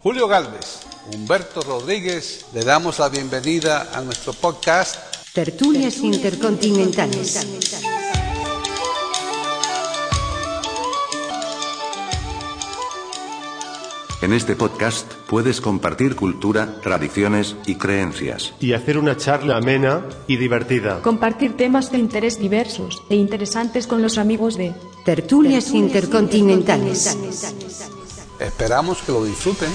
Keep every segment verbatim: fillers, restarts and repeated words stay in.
Julio Gálvez, Humberto Rodríguez, le damos la bienvenida a nuestro podcast Tertulias Intercontinentales. En este podcast puedes compartir cultura, tradiciones y creencias. Y hacer una charla amena y divertida. Compartir temas de interés diversos e interesantes con los amigos de Tertulias Intercontinentales. Esperamos que lo disfruten.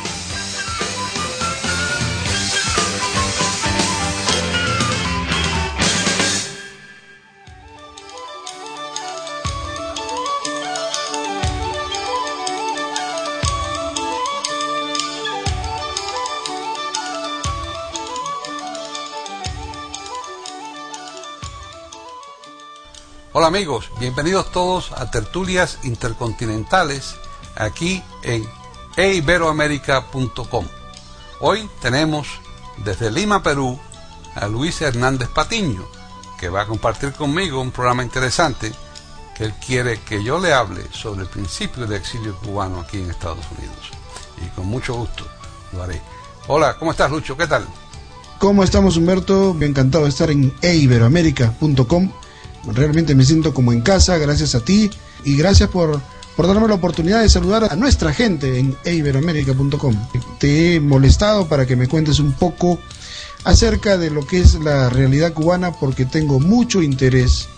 Hola amigos, bienvenidos todos a Tertulias Intercontinentales, aquí en e iberoamerica punto com. Hoy tenemos desde Lima, Perú, a Luis Hernández Patiño, que va a compartir conmigo un programa interesante que él quiere que yo le hable sobre el principio del exilio cubano aquí en Estados Unidos. Y con mucho gusto lo haré. Hola, ¿cómo estás, Lucho? ¿Qué tal? ¿Cómo estamos, Humberto? Me ha encantado de estar en e iberoamerica punto com. Realmente me siento como en casa, gracias a ti y gracias por, por darme la oportunidad de saludar a nuestra gente en e iberoamerica punto com. Te he molestado para que me cuentes un poco acerca de lo que es la realidad cubana, porque tengo mucho interés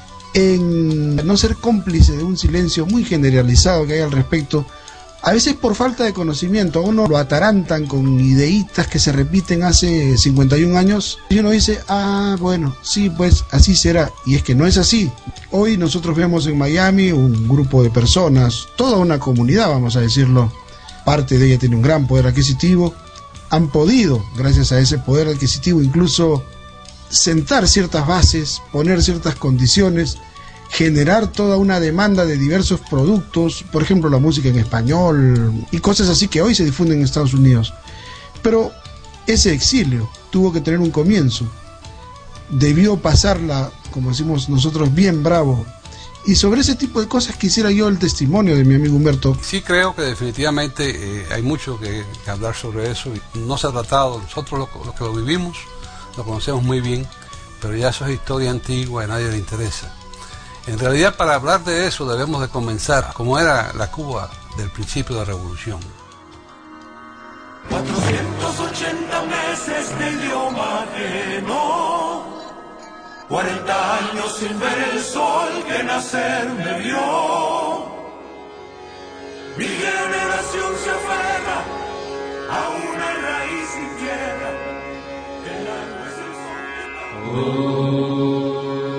en no ser cómplice de un silencio muy generalizado que hay al respecto. A veces por falta de conocimiento, a uno lo atarantan con ideitas que se repiten hace cincuenta y un años y uno dice, ah, bueno, sí, pues así será, y es que no es así. Hoy nosotros vemos en Miami un grupo de personas, toda una comunidad, vamos a decirlo, parte de ella tiene un gran poder adquisitivo, han podido, gracias a ese poder adquisitivo, incluso sentar ciertas bases, poner ciertas condiciones, generar toda una demanda de diversos productos, por ejemplo la música en español y cosas así que hoy se difunden en Estados Unidos. Pero ese exilio tuvo que tener un comienzo, debió pasarla, como decimos nosotros, bien bravo. Y sobre ese tipo de cosas quisiera yo el testimonio de mi amigo Humberto. Sí, creo que definitivamente eh, hay mucho que, que hablar sobre eso. No se ha tratado, nosotros los, los que lo vivimos lo conocemos muy bien, pero ya eso es historia antigua y a nadie le interesa. En realidad, para hablar de eso debemos de comenzar como era la Cuba del principio de la revolución. cuatrocientos ochenta meses de idioma ajeno, cuarenta años sin ver el sol que nacer me vio. Mi generación se aferra a una raíz sin tierra, el agua es el sol que... oh.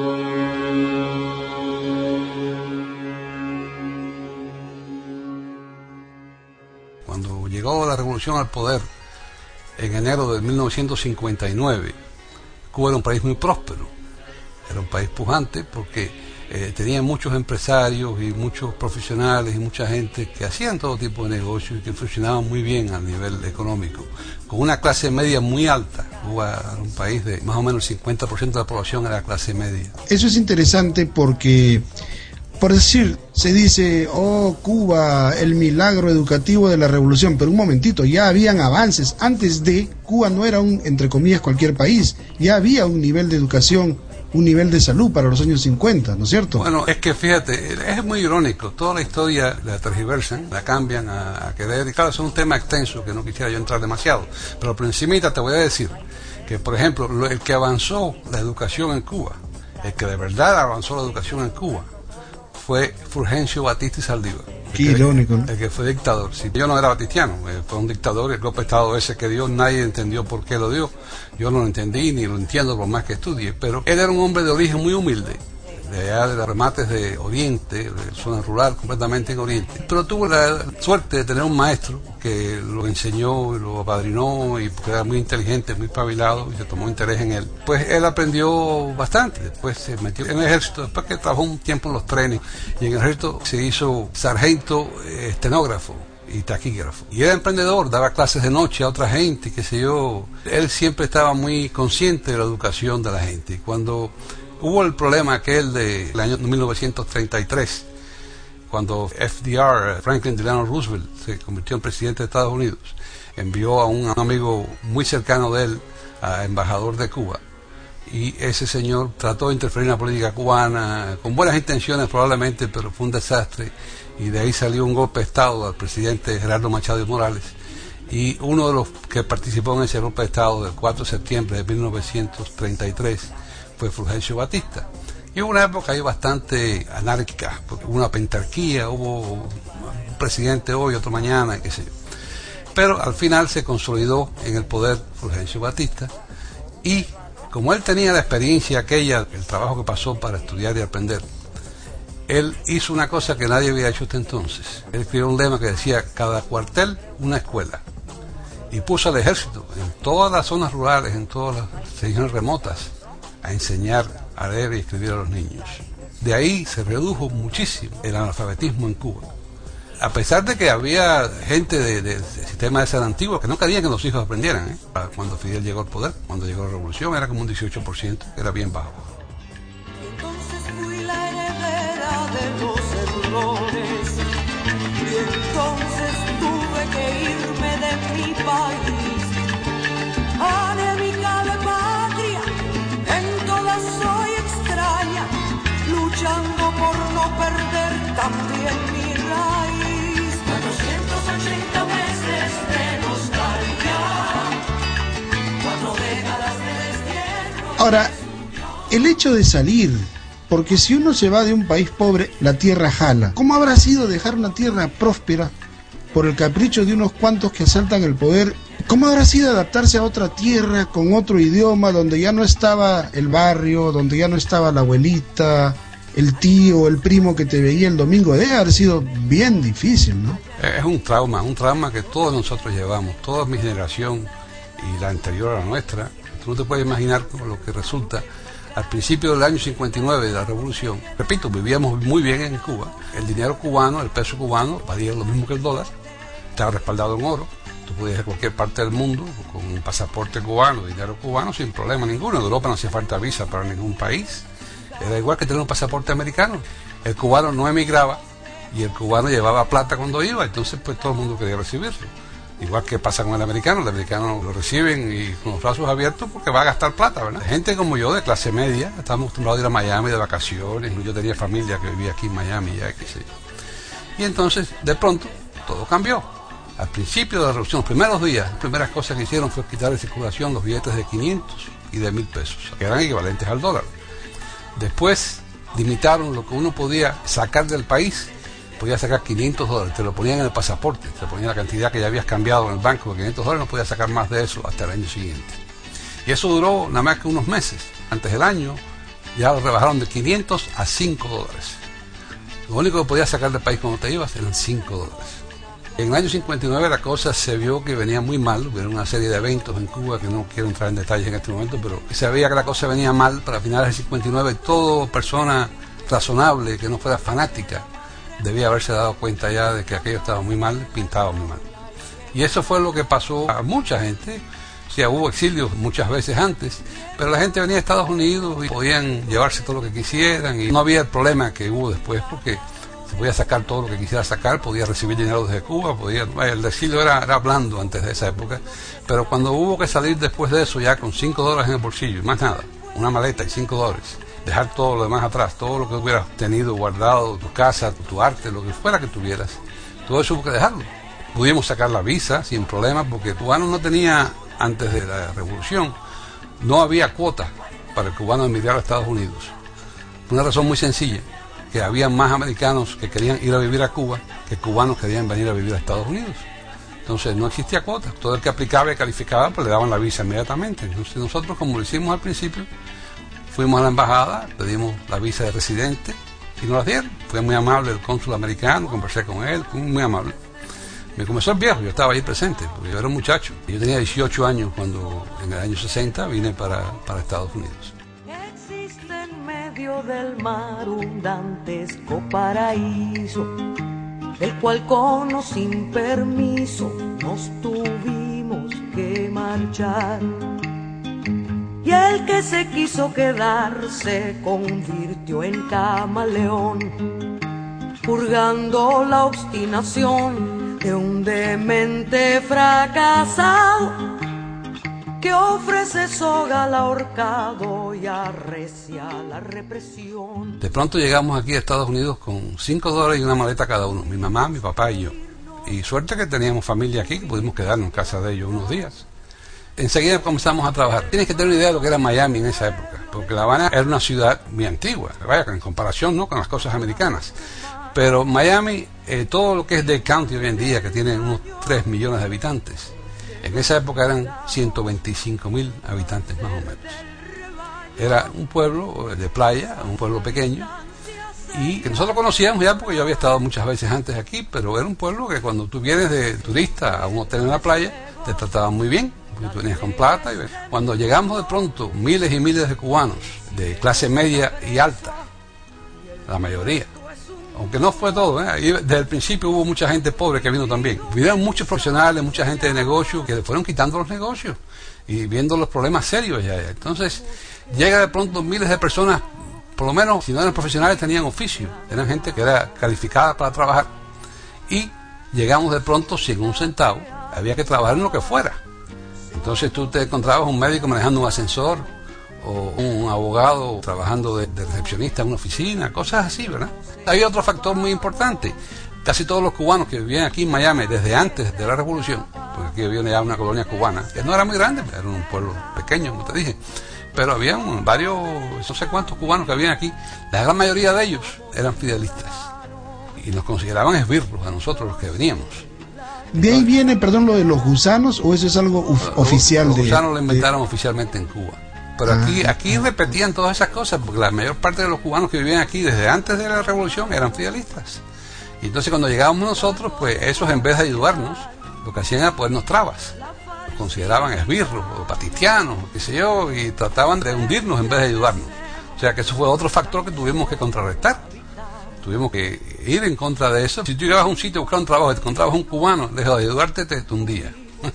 Llegó la revolución al poder en enero de mil novecientos cincuenta y nueve. Cuba era un país muy próspero, era un país pujante porque eh, tenía muchos empresarios y muchos profesionales y mucha gente que hacían todo tipo de negocios y que funcionaban muy bien a nivel económico, con una clase media muy alta. Cuba era un país de más o menos el cincuenta por ciento de la población era clase media. Eso es interesante porque, por decir, se dice, oh, Cuba, el milagro educativo de la revolución, pero un momentito, ya habían avances. Antes de, Cuba no era un, entre comillas, cualquier país, ya había un nivel de educación, un nivel de salud para los años cincuenta, ¿no es cierto? Bueno, es que fíjate, es muy irónico, toda la historia la tergiversan, la cambian a, a querer, y claro, es un tema extenso que no quisiera yo entrar demasiado, pero por encimita te voy a decir que, por ejemplo, el que avanzó la educación en Cuba, el que de verdad avanzó la educación en Cuba, fue Fulgencio Batista y Saldívar. Qué irónico, ¿no? El que fue dictador. Si yo no era batistiano, fue un dictador, el golpe de Estado ese que dio, nadie entendió por qué lo dio. Yo no lo entendí ni lo entiendo por más que estudie, pero él era un hombre de origen muy humilde, de allá de los remates de Oriente, de zona rural, completamente en Oriente. Pero tuvo la suerte de tener un maestro que lo enseñó y lo apadrinó, y porque era muy inteligente, muy espabilado, y se tomó interés en él. Pues él aprendió bastante, después se metió en el ejército, después que trabajó un tiempo en los trenes, y en el ejército se hizo sargento eh, estenógrafo y taquígrafo. Y era emprendedor, daba clases de noche a otra gente, qué sé yo. Él siempre estaba muy consciente de la educación de la gente. Y cuando hubo el problema aquel del año mil novecientos treinta y tres, Cuando F D R, Franklin Delano Roosevelt, se convirtió en presidente de Estados Unidos, envió a un amigo muy cercano de él, a embajador de Cuba, y ese señor trató de interferir en la política cubana, con buenas intenciones probablemente, pero fue un desastre, y de ahí salió un golpe de Estado al presidente Gerardo Machado Morales, y uno de los que participó en ese golpe de Estado del cuatro de septiembre de mil novecientos treinta y tres fue Fulgencio Batista. Y hubo una época ahí bastante anárquica, porque hubo una pentarquía, hubo un presidente hoy, otro mañana, qué sé yo. Pero al final se consolidó en el poder Fulgencio Batista, y como él tenía la experiencia aquella, el trabajo que pasó para estudiar y aprender, él hizo una cosa que nadie había hecho hasta entonces. Él escribió un lema que decía: cada cuartel, una escuela. Y puso al ejército en todas las zonas rurales, en todas las regiones remotas, a enseñar a leer y escribir a los niños. De ahí se redujo muchísimo el analfabetismo en Cuba. A pesar de que había gente del de, de sistema ese antiguo que no querían que los hijos aprendieran, ¿eh? Cuando Fidel llegó al poder, cuando llegó la revolución, era como un dieciocho por ciento, era bien bajo. Entonces fui la heredera de los errores, y entonces tuve que irme de mi país, anémica de patria, en todas soy extraña, luchando por no perder también mi raíz. cuatrocientos ochenta meses de nostalgia, cuatro décadas de destierro. Ahora, el hecho de salir, porque si uno se va de un país pobre, la tierra jala. ¿Cómo habrá sido dejar una tierra próspera por el capricho de unos cuantos que asaltan el poder? ¿Cómo habrá sido adaptarse a otra tierra, con otro idioma, donde ya no estaba el barrio, donde ya no estaba la abuelita, el tío, el primo que te veía el domingo? Debe haber sido bien difícil, ¿no? Es un trauma, un trauma que todos nosotros llevamos, toda mi generación y la anterior a la nuestra. Tú no te puedes imaginar lo que resulta. Al principio del año cincuenta y nueve de la revolución, repito, vivíamos muy bien en Cuba. El dinero cubano, el peso cubano, valía lo mismo que el dólar, estaba respaldado en oro. Tú podías ir a cualquier parte del mundo con un pasaporte cubano, dinero cubano, sin problema ninguno. En Europa no hacía falta visa para ningún país. Era igual que tener un pasaporte americano. El cubano no emigraba y el cubano llevaba plata cuando iba, entonces pues todo el mundo quería recibirlo. Igual que pasa con el americano, el americano lo reciben y con los brazos abiertos porque va a gastar plata, ¿verdad? Gente como yo, de clase media, estábamos acostumbrados a ir a Miami de vacaciones, yo tenía familia que vivía aquí en Miami, ya qué sé yo. Y entonces, de pronto, todo cambió. Al principio de la revolución, los primeros días, las primeras cosas que hicieron fue quitar de circulación los billetes de quinientos y de mil pesos, que eran equivalentes al dólar. Después limitaron lo que uno podía sacar del país. Podía sacar quinientos dólares, te lo ponían en el pasaporte, te ponían la cantidad que ya habías cambiado en el banco, de quinientos dólares, no podías sacar más de eso hasta el año siguiente. Y eso duró nada más que unos meses. Antes del año ya lo rebajaron de quinientos a cinco dólares. Lo único que podías sacar del país cuando te ibas eran cinco dólares. En el año cincuenta y nueve la cosa se vio que venía muy mal, hubo una serie de eventos en Cuba que no quiero entrar en detalles en este momento, pero se veía que la cosa venía mal. Para finales del cincuenta y nueve, toda persona razonable que no fuera fanática debía haberse dado cuenta ya de que aquello estaba muy mal, pintaba muy mal. Y eso fue lo que pasó a mucha gente. O sea, hubo exilios muchas veces antes, pero la gente venía de Estados Unidos y podían llevarse todo lo que quisieran y no había el problema que hubo después, porque se podía sacar todo lo que quisiera sacar, podía recibir dinero desde Cuba, podía, el exilio era, era blando antes de esa época, pero cuando hubo que salir después de eso ya con cinco dólares en el bolsillo y más nada, una maleta y cinco dólares, dejar todo lo demás atrás, todo lo que hubieras tenido guardado, tu casa, tu, tu arte, lo que fuera que tuvieras, todo eso hubo que dejarlo. Pudimos sacar la visa sin problemas porque el cubano no tenía, antes de la revolución, no había cuota para el cubano emigrar a Estados Unidos. Una razón muy sencilla, que había más americanos que querían ir a vivir a Cuba que cubanos que querían venir a vivir a Estados Unidos. Entonces no existía cuota, todo el que aplicaba y calificaba pues le daban la visa inmediatamente. Entonces nosotros, como lo hicimos al principio, fuimos a la embajada, pedimos la visa de residente y nos la dieron. Fue muy amable el cónsul americano, conversé con él, fue muy amable. Me comenzó el viejo, yo estaba ahí presente, porque yo era un muchacho. Yo tenía dieciocho años cuando en el año sesenta vine para, para Estados Unidos. Existe en medio del mar un dantesco paraíso, del cual con o sin permiso nos tuvimos que marchar. Y el que se quiso quedar se convirtió en camaleón, purgando la obstinación de un demente fracasado que ofrece soga al ahorcado y arrecia la represión. De pronto llegamos aquí a Estados Unidos con cinco dólares y una maleta cada uno, mi mamá, mi papá y yo. Y suerte que teníamos familia aquí, que pudimos quedarnos en casa de ellos unos días. Enseguida comenzamos a trabajar. Tienes que tener una idea de lo que era Miami en esa época, porque La Habana era una ciudad muy antigua, vaya, en comparación, ¿no?, con las cosas americanas. Pero Miami, eh, todo lo que es Dade County hoy en día, que tiene unos tres millones de habitantes, en esa época eran ciento veinticinco mil habitantes más o menos. Era un pueblo de playa, un pueblo pequeño, y que nosotros conocíamos ya porque yo había estado muchas veces antes aquí, pero era un pueblo que cuando tú vienes de turista a un hotel en la playa, te trataban muy bien, porque tú venías con plata. Y cuando llegamos de pronto, miles y miles de cubanos, de clase media y alta, la mayoría, aunque no fue todo, ¿eh? Ahí, desde el principio hubo mucha gente pobre que vino también. Vinieron muchos profesionales, mucha gente de negocio, que le fueron quitando los negocios y viendo los problemas serios ya. Entonces, llega de pronto miles de personas, por lo menos, si no eran profesionales, tenían oficio. Eran gente que era calificada para trabajar. Y llegamos de pronto sin un centavo. Había que trabajar en lo que fuera. Entonces tú te encontrabas un médico manejando un ascensor, o un abogado trabajando de, de recepcionista en una oficina, cosas así, ¿verdad? Hay otro factor muy importante. Casi todos los cubanos que vivían aquí en Miami desde antes de la revolución, porque aquí había ya una colonia cubana, que no era muy grande, era un pueblo pequeño, como te dije, pero había varios, no sé cuántos cubanos que habían aquí. La gran mayoría de ellos eran fidelistas y nos consideraban esbirros a nosotros los que veníamos. ¿De ahí viene, perdón, lo de los gusanos, o eso es algo uf, oficial? Los de, gusanos lo inventaron de... oficialmente en Cuba. Pero aquí, aquí repetían todas esas cosas, porque la mayor parte de los cubanos que vivían aquí desde antes de la revolución eran fidelistas. Y entonces cuando llegábamos nosotros, pues esos, en vez de ayudarnos, lo que hacían era ponernos trabas. Nos consideraban esbirros o patitianos, qué sé yo, y trataban de hundirnos en vez de ayudarnos. O sea que eso fue otro factor que tuvimos que contrarrestar. Tuvimos que ir en contra de eso. Si tú llegabas a un sitio a buscar un trabajo y te encontrabas un cubano, dejó de ayudarte, te hundía.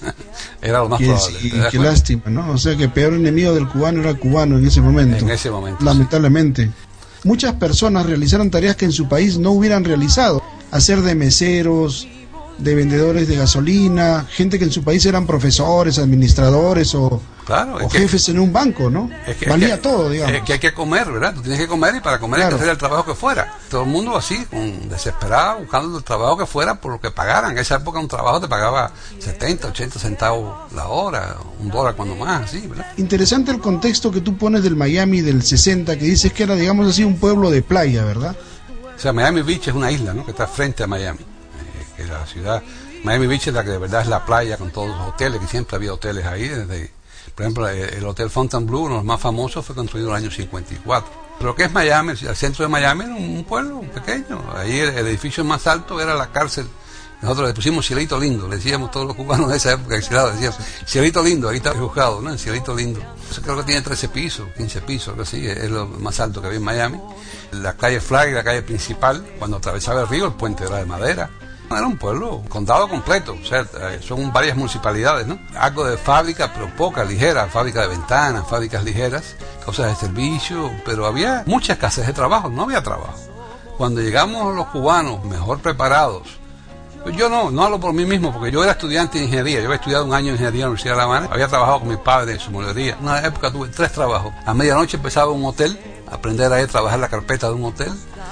Era lo más y probable. Y qué lástima, ¿no? O sea que el peor enemigo del cubano era el cubano en ese momento. En ese momento. Lamentablemente. Sí. Muchas personas realizaron tareas que en su país no hubieran realizado. Hacer de meseros, de vendedores de gasolina, gente que en su país eran profesores, administradores o, claro, o que, jefes en un banco, ¿no? Es que, valía es que, todo, digamos. Es que hay que comer, ¿verdad? Tú tienes que comer, y para comer claro. hay que hacer el trabajo que fuera. Todo el mundo así, con, desesperado, buscando el trabajo que fuera por lo que pagaran. En esa época un trabajo te pagaba setenta, ochenta centavos la hora, un dólar cuando más, así, ¿verdad? Interesante el contexto que tú pones del Miami del sesenta, que dices que era, digamos así, un pueblo de playa, ¿verdad? O sea, Miami Beach es una isla, ¿no?, que está frente a Miami, eh, que es la ciudad. Miami Beach es la que de verdad es la playa, con todos los hoteles, que siempre había hoteles ahí. Desde, por ejemplo, el Hotel Fontainebleau, uno de los más famosos, fue construido en el año cincuenta y cuatro. Lo que es Miami, el centro de Miami era un pueblo pequeño. Ahí el, el edificio más alto era la cárcel. Nosotros le pusimos Cielito Lindo, le decíamos todos los cubanos de esa época, decíamos Cielito Lindo, ahí está el juzgado, ¿no? En Cielito Lindo. Eso creo que tiene trece pisos, quince pisos, algo así, es lo más alto que había en Miami. La calle Flag, la calle principal, cuando atravesaba el río, el puente era de madera. Era un pueblo, un condado completo, o sea, son varias municipalidades, ¿no? Algo de fábrica, pero poca, ligera, fábrica de ventanas, fábricas ligeras, cosas de servicio, pero había muchas casas de trabajo, no había trabajo. Cuando llegamos los cubanos mejor preparados, pues yo no, no hablo por mí mismo, porque yo era estudiante de ingeniería, yo había estudiado un año de ingeniería en la Universidad de La Habana, había trabajado con mi padre en su molería. En una época tuve tres trabajos. A medianoche empezaba un hotel, aprender a trabajar la carpeta de un hotel.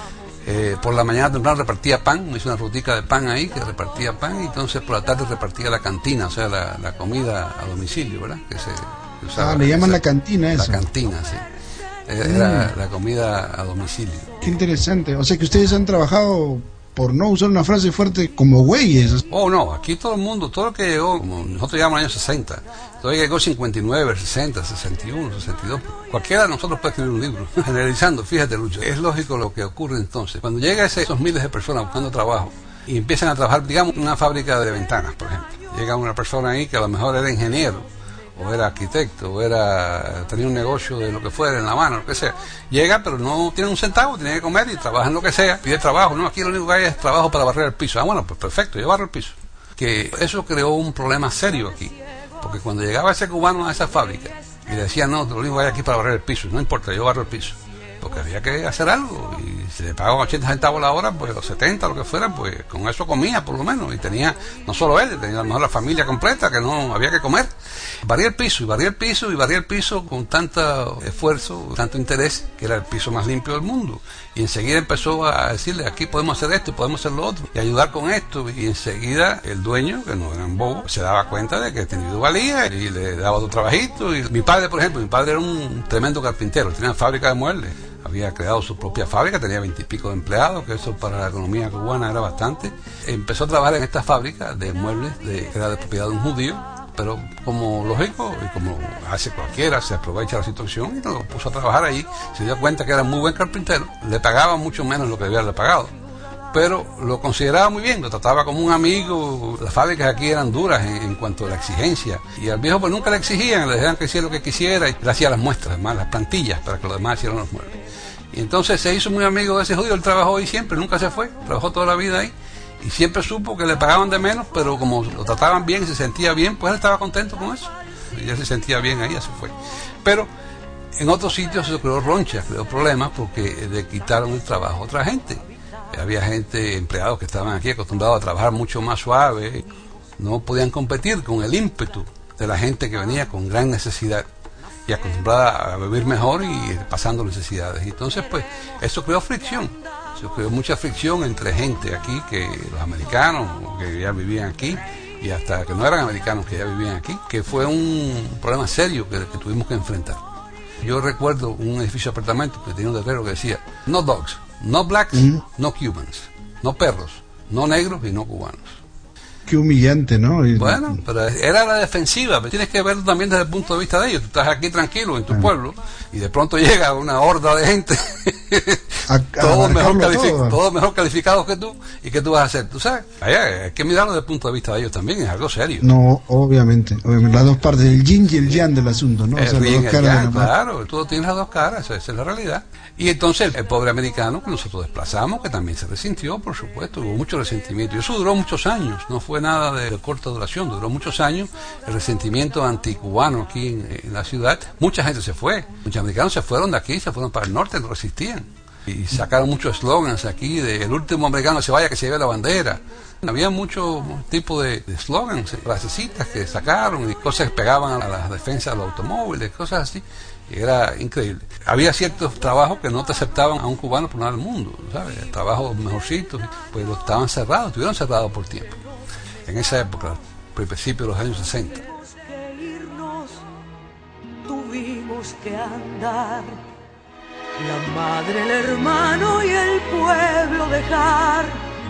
Eh, por la mañana temprano repartía pan, me hice una rutica de pan ahí, que repartía pan, y entonces por la tarde repartía la cantina, o sea, la, la comida a domicilio, ¿verdad? Que se, que usaba, ah, le llaman esa, la cantina eso. La cantina, sí. Era mm. la comida a domicilio. Qué interesante, o sea que ustedes han trabajado, por no usar una frase fuerte, como güeyes. Oh, no, aquí todo el mundo, todo lo que llegó, como nosotros llegamos en el año sesenta, todavía llegó cincuenta y nueve, sesenta, sesenta y uno, sesenta y dos. Cualquiera de nosotros puede escribir un libro. Generalizando, fíjate, Lucho, es lógico lo que ocurre entonces. Cuando llega ese, esos miles de personas buscando trabajo y empiezan a trabajar, digamos, en una fábrica de ventanas, por ejemplo. Llega una persona ahí que a lo mejor era ingeniero, o era arquitecto, o era tenía un negocio de lo que fuera en La Habana, lo que sea. Llega, pero no tiene un centavo, tiene que comer y trabaja en lo que sea, pide trabajo. No, aquí lo único que hay es trabajo para barrer el piso. Ah, bueno, pues perfecto, yo barro el piso. Que eso creó un problema serio aquí, porque cuando llegaba ese cubano a esa fábrica y le decía, no, lo único que hay aquí para barrer el piso, no importa, yo barro el piso, porque había que hacer algo, y si le pagaban ochenta centavos la hora, pues, o setenta, lo que fuera, pues con eso comía por lo menos. Y tenía, no solo él, tenía a lo mejor la familia completa, que no había que comer. Barría el piso, y barría el piso, y barría el piso con tanto esfuerzo, tanto interés, que era el piso más limpio del mundo. Y enseguida empezó a decirle, aquí podemos hacer esto, podemos hacer lo otro, y ayudar con esto. Y enseguida el dueño, que no era un bobo, se daba cuenta de que tenía valía, y le daba otro trabajito. Y mi padre, por ejemplo, mi padre era un tremendo carpintero, tenía fábrica de muebles. Había creado su propia fábrica, tenía veintipico de empleados, que eso para la economía cubana era bastante. Empezó a trabajar en esta fábrica de muebles, de, que era de propiedad de un judío, pero como lógico, y como hace cualquiera, se aprovecha la situación y lo puso a trabajar ahí. Se dio cuenta que era muy buen carpintero, le pagaba mucho menos lo que debía haberle pagado, pero lo consideraba muy bien, lo trataba como un amigo. Las fábricas aquí eran duras en, en cuanto a la exigencia, y al viejo pues nunca le exigían, le dejaban que hiciera lo que quisiera, y le hacía las muestras, además las plantillas, para que los demás hicieran los muebles. Y entonces se hizo muy amigo de ese judío, él trabajó ahí siempre, nunca se fue, trabajó toda la vida ahí, y siempre supo que le pagaban de menos, pero como lo trataban bien y se sentía bien, pues él estaba contento con eso, y ya se sentía bien ahí, ya se fue. Pero en otros sitios se creó ronchas, creó problemas, porque le quitaron el trabajo a otra gente. Había gente, empleados que estaban aquí acostumbrados a trabajar mucho más suave, no podían competir con el ímpetu de la gente que venía con gran necesidad y acostumbrada a vivir mejor y pasando necesidades. Entonces, pues, eso creó fricción, eso creó mucha fricción entre gente aquí, que los americanos que ya vivían aquí, y hasta que no eran americanos que ya vivían aquí, que fue un problema serio que, que tuvimos que enfrentar. Yo recuerdo un edificio de apartamentos que tenía un letrero que decía, no dogs, no blacks, mm. no cubans, no perros, no negros y no cubanos. Qué humillante, ¿no? Y... Bueno, pero era la defensiva, pero tienes que verlo también desde el punto de vista de ellos. Tú estás aquí tranquilo en tu ah. pueblo y de pronto llega una horda de gente a, a todos mejor calific- todo mejor calificados que tú, y ¿qué tú vas a hacer? Tú sabes, allá, hay que mirarlo desde el punto de vista de ellos también, es algo serio. No, obviamente, obviamente las dos partes, el yin y el yang del asunto, ¿no? El o sea, yin, las dos caras yang, de la claro, todo tiene las dos caras, esa es la realidad. Y entonces el pobre americano que nosotros desplazamos, que también se resintió, por supuesto, hubo mucho resentimiento, y eso duró muchos años, no fue nada de, de corta duración, duró muchos años el resentimiento anticubano aquí en, en la ciudad. Mucha gente se fue, muchos americanos se fueron de aquí, se fueron para el norte, no resistían, y sacaron muchos eslogans aquí de el último americano se vaya, que se lleve la bandera. Había muchos tipos de, de slogans, frasecitas que sacaron, y cosas que pegaban a la defensa de los automóviles, cosas así. Era increíble. Había ciertos trabajos que no te aceptaban a un cubano por nada del mundo, ¿sabes? Trabajos mejorcitos, pues los estaban cerrados, estuvieron cerrados por tiempo. En esa época, al principio de los años sesenta. Tuvimos que andar, la madre, el hermano y el pueblo dejar,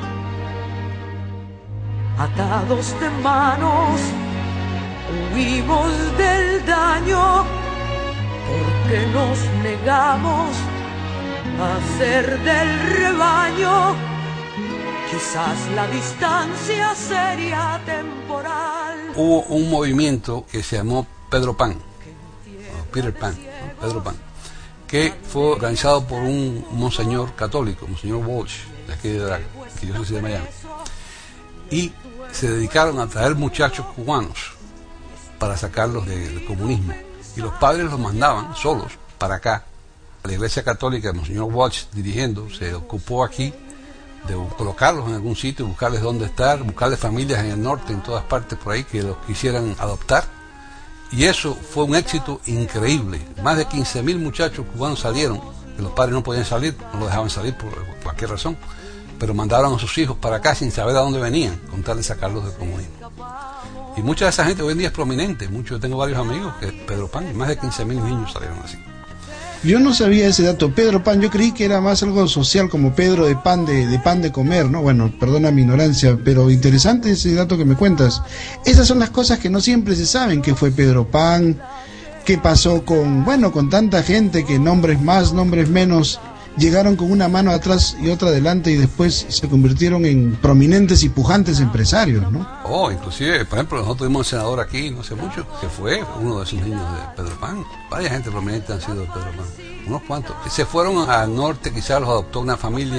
atados de manos, huimos del daño, porque nos negamos a ser del rebaño. Quizás la distancia sería temporal. Hubo un movimiento que se llamó Pedro Pan, o Peter Pan, ¿no? Pedro Pan, que fue organizado por un monseñor católico, monseñor Walsh, de aquí de Draga, que yo soy de Miami, y se dedicaron a traer muchachos cubanos para sacarlos del comunismo. Y los padres los mandaban solos para acá. La Iglesia Católica, el monseñor Walsh dirigiendo, se ocupó aquí de colocarlos en algún sitio, buscarles dónde estar, buscarles familias en el norte, en todas partes por ahí, que los quisieran adoptar. Y eso fue un éxito increíble. Más de quince mil muchachos cubanos salieron, que los padres no podían salir, no los dejaban salir por cualquier razón, pero mandaron a sus hijos para acá sin saber a dónde venían, con tal de sacarlos del comunismo. Y mucha de esa gente hoy en día es prominente. Muchos, tengo varios amigos que Pedro Pan, más de quince mil niños salieron así. Yo no sabía ese dato, Pedro Pan, yo creí que era más algo social, como Pedro de pan de, de pan de comer, ¿no? Bueno, perdona mi ignorancia, pero interesante ese dato que me cuentas. Esas son las cosas que no siempre se saben, qué fue Pedro Pan, qué pasó con, bueno, con tanta gente, que nombres más, nombres menos, llegaron con una mano atrás y otra adelante y después se convirtieron en prominentes y pujantes empresarios, ¿no? Oh, inclusive, por ejemplo, nosotros tuvimos un senador aquí no hace mucho, que fue uno de esos niños de Pedro Pan. Varias gente prominente han sido de Pedro Pan, unos cuantos. Se fueron al norte, quizás los adoptó una familia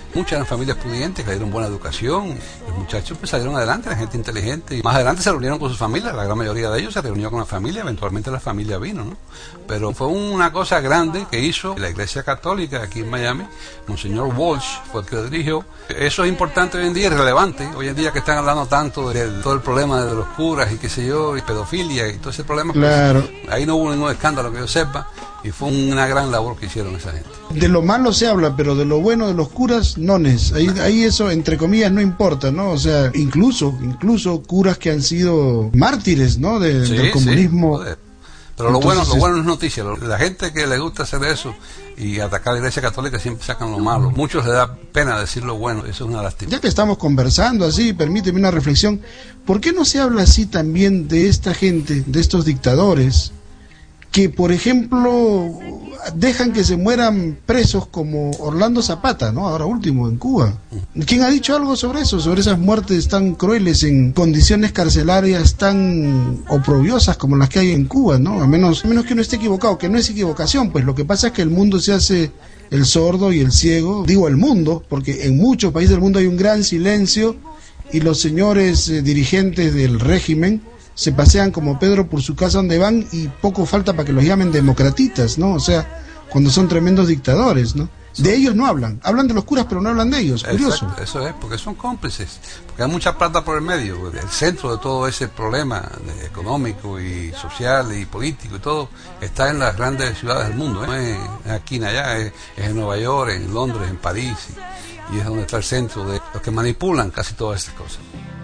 Muchas eran familias pudientes que le dieron buena educación. Los muchachos pues salieron adelante, la gente inteligente. Y más adelante se reunieron con sus familias, la gran mayoría de ellos se reunió con la familia, eventualmente la familia vino, ¿no? Pero fue una cosa grande que hizo la Iglesia Católica aquí en Miami. Monseñor Walsh fue el que lo dirigió. Eso es importante hoy en día, es relevante. Hoy en día que están hablando tanto de todo el problema de los curas y qué sé yo, y pedofilia y todo ese problema. Claro. Pues, ahí no hubo ningún escándalo que yo sepa. Y fue una gran labor que hicieron esa gente. De lo malo se habla, pero de lo bueno de los curas, no es. Ahí, ahí eso, entre comillas, no importa, ¿no? O sea, incluso, incluso curas que han sido mártires, ¿no? De, sí, del comunismo. Sí, pero lo bueno, lo bueno no es noticia. La gente que le gusta hacer eso y atacar a la Iglesia Católica siempre sacan lo malo. Muchos les da pena decir lo bueno. Eso es una lástima. Ya que estamos conversando así, permíteme una reflexión. ¿Por qué no se habla así también de esta gente, de estos dictadores, que, por ejemplo, dejan que se mueran presos como Orlando Zapata, ¿no? Ahora último, en Cuba. ¿Quién ha dicho algo sobre eso? Sobre esas muertes tan crueles en condiciones carcelarias tan oprobiosas como las que hay en Cuba, ¿no? A menos, a menos que uno esté equivocado, que no es equivocación, pues lo que pasa es que el mundo se hace el sordo y el ciego. Digo el mundo, porque en muchos países del mundo hay un gran silencio y los señores eh, dirigentes del régimen se pasean como Pedro por su casa donde van y poco falta para que los llamen democratitas, ¿no? O sea, cuando son tremendos dictadores, ¿no? De ellos no hablan, hablan de los curas pero no hablan de ellos, curioso. Exacto, eso es, porque son cómplices, porque hay mucha plata por el medio, el centro de todo ese problema de económico y social y político y todo, está en las grandes ciudades del mundo, ¿eh? No es aquí, ni allá, es, es en Nueva York, en Londres, en París, y, y es donde está el centro de los que manipulan casi todas estas cosas.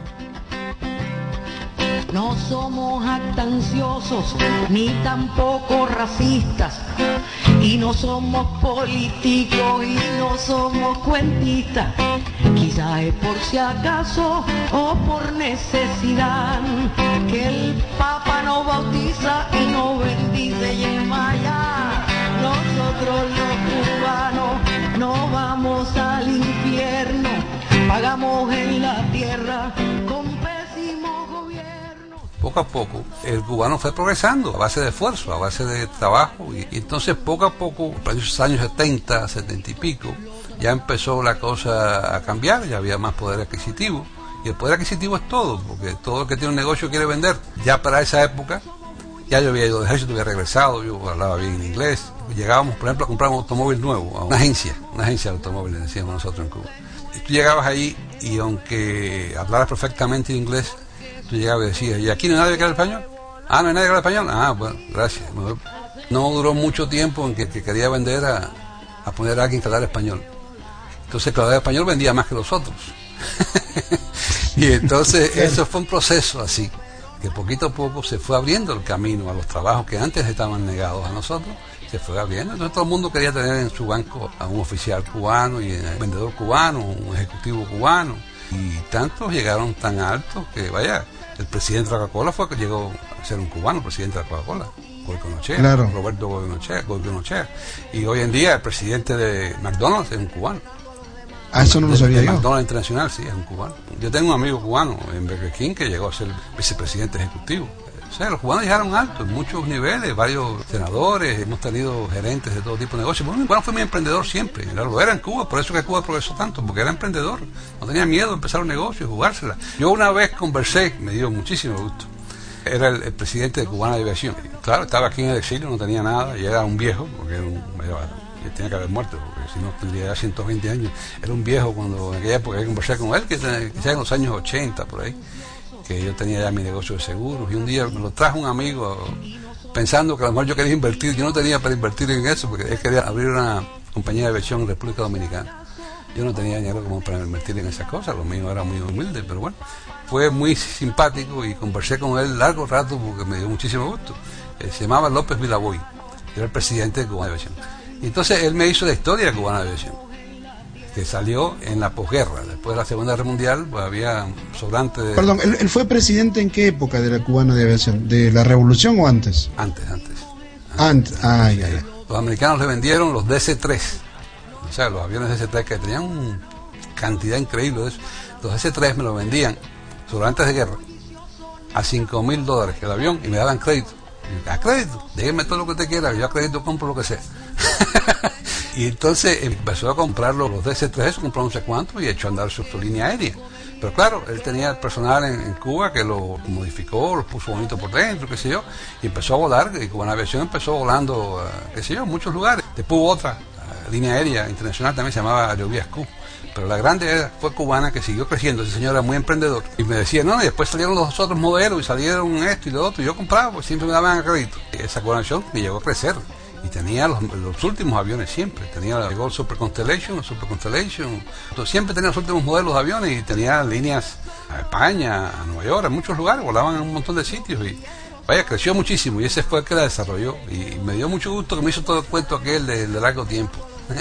No somos actanciosos ni tampoco racistas, y no somos políticos y no somos cuentistas. Quizás es por si acaso o por necesidad que el Papa nos bautiza y nos bendice y en Maya. Nosotros los cubanos no vamos al infierno, pagamos en la tierra con pésimo gobierno. Poco a poco el cubano fue progresando a base de esfuerzo, a base de trabajo, y, y entonces poco a poco, para esos años setenta, setenta y pico, ya empezó la cosa a cambiar, ya había más poder adquisitivo, y el poder adquisitivo es todo, porque todo el que tiene un negocio quiere vender. Ya para esa época, ya yo había ido de ejército, había regresado, yo hablaba bien inglés, llegábamos, por ejemplo, a comprar un automóvil nuevo, a una agencia, una agencia de automóviles, decíamos nosotros en Cuba. Y tú llegabas ahí, y aunque hablaras perfectamente inglés, tú llegabas y decías, ¿y aquí no hay nadie que hable español? Ah, ¿no hay nadie que hable español? Ah, bueno, gracias. No duró mucho tiempo en que, que quería vender a, a poner a alguien que hablara español. Entonces el que hablaba español vendía más que los otros. Y entonces eso fue un proceso así, que poquito a poco se fue abriendo el camino a los trabajos que antes estaban negados a nosotros, se fue abriendo. Entonces todo el mundo quería tener en su banco a un oficial cubano y un vendedor cubano, un ejecutivo cubano. Y tantos llegaron tan altos que, vaya, el presidente de la Coca-Cola fue que llegó a ser un cubano, el presidente de la Coca-Cola, Goycoechea, claro. Roberto Goycoechea. Y hoy en día el presidente de McDonald's es un cubano. Ah, eso no lo sabía de, de yo. McDonald's Internacional, sí, es un cubano. Yo tengo un amigo cubano en Burger King que llegó a ser vicepresidente ejecutivo. O sea, los cubanos llegaron altos en muchos niveles, varios senadores, hemos tenido gerentes de todo tipo de negocios. Bueno, mi cubano fue muy emprendedor siempre, lo era en Cuba, por eso que Cuba progresó tanto, porque era emprendedor, no tenía miedo de empezar un negocio y jugársela. Yo una vez conversé, me dio muchísimo gusto, era el, el presidente de Cubana de Aviación. Claro, estaba aquí en el exilio, no tenía nada, y era un viejo, porque era un, era, tenía que haber muerto, porque si no tendría ya ciento veinte años. Era un viejo cuando en aquella época conversé con él, que quizás en los años ochenta, por ahí, que yo tenía ya mi negocio de seguros, y un día me lo trajo un amigo pensando que a lo mejor yo quería invertir. Yo no tenía para invertir en eso, porque él quería abrir una compañía de aviación en República Dominicana. Yo no tenía dinero como para invertir en esas cosas, lo mío era muy humilde, pero bueno, fue muy simpático y conversé con él largo rato porque me dio muchísimo gusto. Eh, se llamaba López Vilaboy, era el presidente de Cubana de Aviación. Y entonces él me hizo la historia de Cubana de Aviación, que salió en la posguerra. Después de la Segunda Guerra Mundial, pues había sobrante de... Perdón, ¿él, ¿él fue presidente en qué época de la Cubana de Aviación? ¿De la Revolución o antes? Antes, antes. Antes, ah, ya, ya. Los americanos le vendieron los D C tres, o sea, los aviones D C tres que tenían una cantidad increíble de eso. Los D C tres me los vendían, sobre antes de guerra, a cinco mil dólares el avión, y me daban crédito. Y, a crédito, déjeme todo lo que usted quiera, yo a crédito compro lo que sea. Y entonces empezó a comprar los D C tres S, compró no sé cuántos y echó a andar su, su línea aérea. Pero claro, él tenía el personal en, en Cuba que lo modificó, lo puso bonito por dentro, qué sé yo, y empezó a volar, y Cubana Aviación empezó volando, uh, qué sé yo, en muchos lugares. Después hubo otra uh, línea aérea internacional, también se llamaba Aerovías Q. Pero la grande era, fue Cubana, que siguió creciendo. Ese señor era muy emprendedor. Y me decía, no, y después salieron los otros modelos y salieron esto y lo otro. Y yo compraba, pues siempre me daban a crédito. Y esa conexión me llegó a crecer. Y tenía los, los últimos aviones siempre. Tenía llegó el Super Constellation, el Super Constellation. Entonces, siempre tenía los últimos modelos de aviones y tenía líneas a España, a Nueva York, a muchos lugares. Volaban en un montón de sitios. Y vaya, creció muchísimo. Y ese fue el que la desarrolló. Y me dio mucho gusto que me hizo todo el cuento aquel de, de largo tiempo.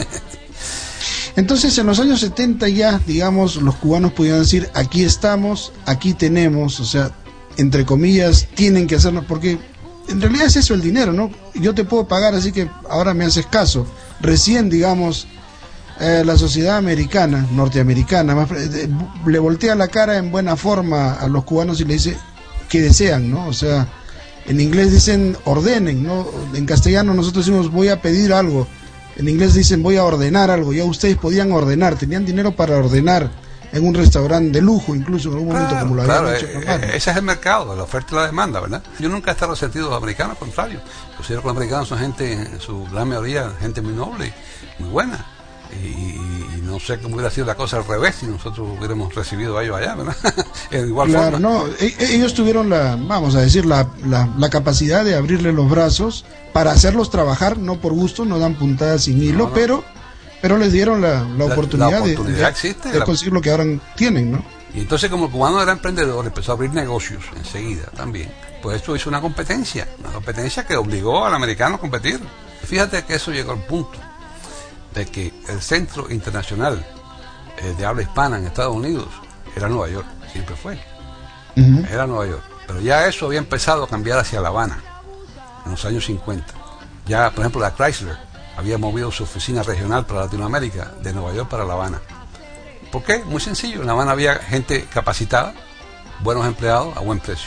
Entonces, en los años setenta ya, digamos, los cubanos podían decir, aquí estamos, aquí tenemos, o sea, entre comillas, tienen que hacernos, porque en realidad es eso el dinero, ¿no? Yo te puedo pagar, así que ahora me haces caso. Recién, digamos, eh, la sociedad americana, norteamericana, más, eh, le voltea la cara en buena forma a los cubanos y le dice, ¿qué desean, no? O sea, en inglés dicen, ordenen, ¿no? En castellano nosotros decimos, voy a pedir algo. En inglés dicen voy a ordenar algo. Ya ustedes podían ordenar, tenían dinero para ordenar en un restaurante de lujo, incluso en algún momento, claro, como lo claro, habían hecho. Eh, ese es el mercado, la oferta y la demanda, ¿verdad? Yo nunca he estado resentido de los americanos, al contrario. Considero que los americanos son gente, en su gran mayoría, gente muy noble, muy buena. Y, y, y no sé cómo hubiera sido la cosa al revés si nosotros hubiéramos recibido a ellos allá, ¿verdad? En igual claro, forma. No, e- ellos tuvieron la, vamos a decir, la, la, la capacidad de abrirle los brazos para hacerlos trabajar, no por gusto, no dan puntadas sin hilo, no, no. pero pero les dieron la, la, oportunidad, la oportunidad de, de, existe, de la... conseguir lo que ahora tienen, ¿no? Y entonces, como el cubano era emprendedor, empezó a abrir negocios enseguida también. Pues esto hizo una competencia, una competencia que obligó al americano a competir. Fíjate que eso llegó al punto de que el centro internacional eh, de habla hispana en Estados Unidos era Nueva York, siempre fue. Uh-huh. Era Nueva York. Pero ya eso había empezado a cambiar hacia La Habana en los años cincuenta. Ya, por ejemplo, la Chrysler había movido su oficina regional para Latinoamérica de Nueva York para La Habana. ¿Por qué? Muy sencillo. En La Habana había gente capacitada, buenos empleados a buen precio.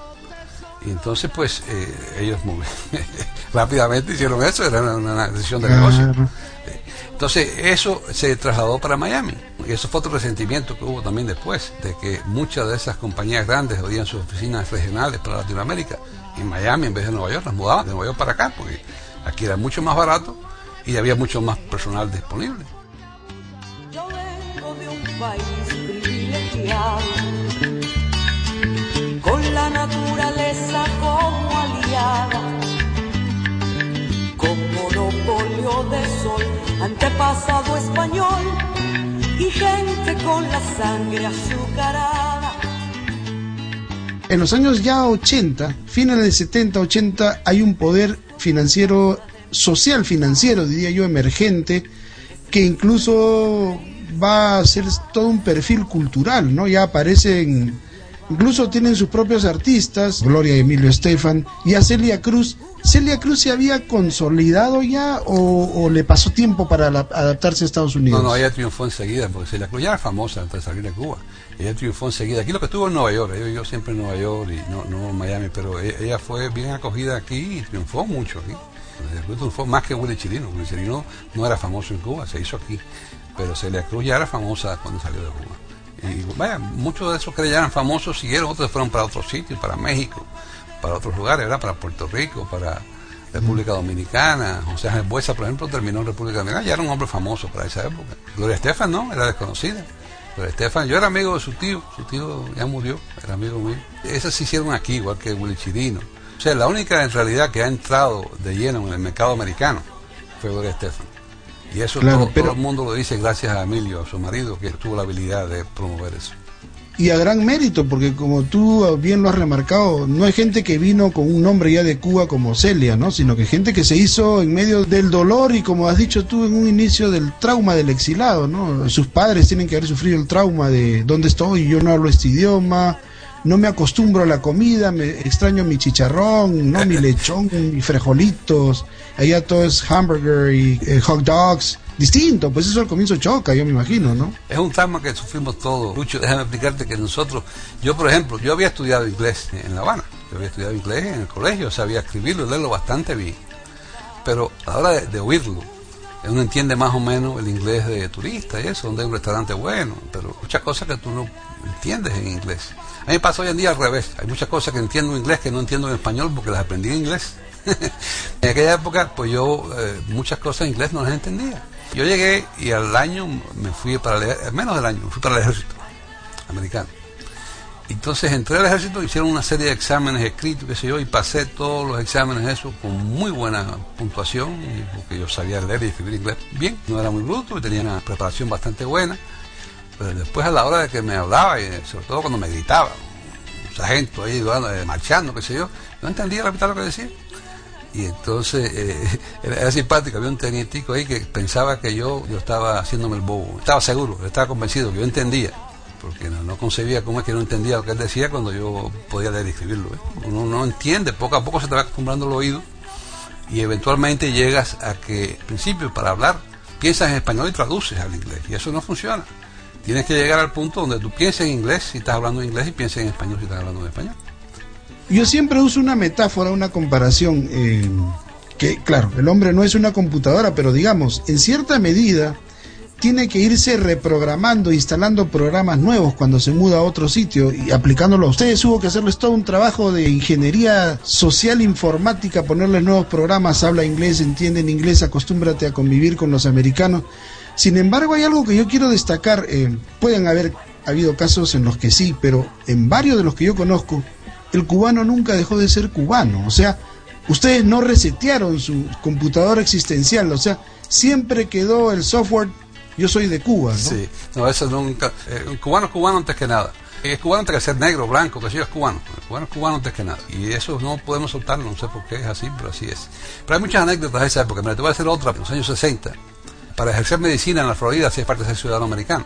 Y entonces, pues, eh, ellos muy rápidamente hicieron eso, era una, una decisión de negocio. Entonces, eso se trasladó para Miami. Y eso fue otro resentimiento que hubo también después, de que muchas de esas compañías grandes abrían sus oficinas regionales para Latinoamérica. En Miami, en vez de Nueva York, las mudaban de Nueva York para acá, porque aquí era mucho más barato y había mucho más personal disponible. Yo vengo de un país privilegiado, con la naturaleza como aliada, con monopolio de sol, antepasado español y gente con la sangre azucarada. En los años ya ochenta, finales de setenta, ochenta, hay un poder financiero, social financiero, diría yo, emergente, que incluso va a ser todo un perfil cultural, ¿no? Ya aparecen, incluso tienen sus propios artistas, Gloria y Emilio Estefan, y a Celia Cruz. ¿Celia Cruz se había consolidado ya o, o le pasó tiempo para la, adaptarse a Estados Unidos? No, no, ella triunfó enseguida, porque Celia Cruz ya era famosa antes de salir de Cuba. Ella triunfó enseguida. Aquí lo que estuvo en Nueva York, ella vivió siempre en Nueva York y no, no en Miami, pero ella, ella fue bien acogida aquí y triunfó mucho aquí. Celia Cruz triunfó más que Willy Chirino. Willy Chirino no era famoso en Cuba, se hizo aquí. Pero Celia Cruz ya era famosa cuando salió de Cuba. Y vaya, muchos de esos que ya eran famosos siguieron, otros fueron para otros sitios, para México, para otros lugares, ¿verdad? Para Puerto Rico, para República Dominicana. José Ángel Buesa, por ejemplo, terminó en República Dominicana, ya era un hombre famoso para esa época. Gloria Estefan no, era desconocida. Gloria Estefan, yo era amigo de su tío, su tío ya murió, era amigo mío. Esas se hicieron aquí, igual que Willy Chirino. O sea, la única en realidad que ha entrado de lleno en el mercado americano fue Gloria Estefan. Y eso claro, todo, pero... todo el mundo lo dice gracias a Emilio, a su marido, que tuvo la habilidad de promover eso. Y a gran mérito, porque como tú bien lo has remarcado, no hay gente que vino con un nombre ya de Cuba como Celia, ¿no? Sino que gente que se hizo en medio del dolor y, como has dicho tú, en un inicio del trauma del exilado, ¿no? Sus padres tienen que haber sufrido el trauma de ¿dónde estoy? Yo no hablo este idioma, no me acostumbro a la comida, me extraño mi chicharrón, no mi lechón, mis frijolitos, allá todo es hamburger y eh, hot dogs. Distinto, pues eso al comienzo choca, yo me imagino, ¿no? Es un trauma que sufrimos todos. Lucho, déjame explicarte que nosotros, yo por ejemplo, yo había estudiado inglés en La Habana, yo había estudiado inglés en el colegio, sabía escribirlo y leerlo bastante bien, pero a la hora de, de oírlo, uno entiende más o menos el inglés de turista y eso, donde hay un restaurante bueno, pero muchas cosas que tú no entiendes en inglés. A mí me pasa hoy en día al revés, hay muchas cosas que entiendo en inglés que no entiendo en español porque las aprendí en inglés. En aquella época, pues yo eh, muchas cosas en inglés no las entendía. Yo llegué y al año me fui para el, menos del año, me fui para el ejército americano. Entonces entré al ejército, hicieron una serie de exámenes escritos, qué sé yo, y pasé todos los exámenes esos con muy buena puntuación, porque yo sabía leer y escribir inglés bien, no era muy bruto y tenía una preparación bastante buena, pero después a la hora de que me hablaba, y sobre todo cuando me gritaba, un sargento ahí marchando, qué sé yo, no entendía la mitad de lo que decía. Y entonces eh, era, era simpático, había un tenientico ahí que pensaba que yo, yo estaba haciéndome el bobo, estaba seguro, estaba convencido que yo entendía, porque no, no concebía cómo es que no entendía lo que él decía cuando yo podía leer y escribirlo, ¿eh? Uno no entiende, poco a poco se te va acostumbrando el oído y eventualmente llegas a que, al principio, para hablar, piensas en español y traduces al inglés, y eso no funciona. Tienes que llegar al punto donde tú pienses en inglés si estás hablando en inglés y pienses en español si estás hablando en español. Yo siempre uso una metáfora, una comparación, eh, que claro, el hombre no es una computadora, pero digamos, en cierta medida tiene que irse reprogramando, instalando programas nuevos cuando se muda a otro sitio y aplicándolo a ustedes. Hubo que hacerles todo un trabajo de ingeniería social informática, ponerles nuevos programas, habla inglés, entiende en inglés, acostúmbrate a convivir con los americanos. Sin embargo, hay algo que yo quiero destacar, eh, pueden haber habido casos en los que sí, pero en varios de los que yo conozco, el cubano nunca dejó de ser cubano. O sea, ustedes no resetearon su computadora existencial, o sea, siempre quedó el software, yo soy de Cuba, ¿no? Sí, no, eso nunca, eh, el cubano es cubano antes que nada. Es cubano antes que ser negro, blanco, que sí, es cubano. El cubano es cubano antes que nada. Y eso no podemos soltarlo, no sé por qué es así, pero así es. Pero hay muchas anécdotas de esa época. Mira, te voy a hacer otra. En los años sesenta, para ejercer medicina en la Florida hacía falta ser ciudadano americano.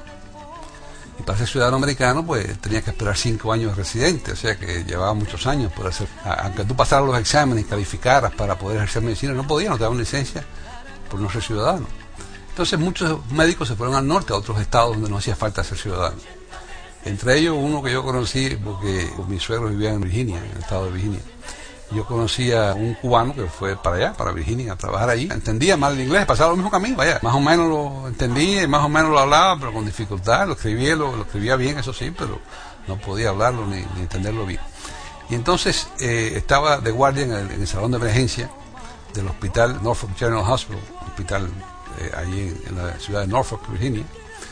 Y para ser ciudadano americano, pues tenía que esperar cinco años de residente, o sea que llevaba muchos años por hacer. Aunque tú pasaras los exámenes y calificaras para poder ejercer medicina, no podías, no te daban licencia por no ser ciudadano. Entonces muchos médicos se fueron al norte, a otros estados donde no hacía falta ser ciudadano. Entre ellos uno que yo conocí, porque mis suegros vivían en Virginia, en el estado de Virginia. Yo conocí a un cubano que fue para allá, para Virginia, a trabajar allí. Entendía mal el inglés, pasaba lo mismo que a mí, vaya. Más o menos lo entendía y más o menos lo hablaba, pero con dificultad. Lo escribía, lo, lo escribía bien, eso sí, pero no podía hablarlo ni, ni entenderlo bien. Y entonces eh, estaba de guardia en el, en el salón de emergencia del hospital Norfolk General Hospital, hospital eh, allí en, en la ciudad de Norfolk, Virginia.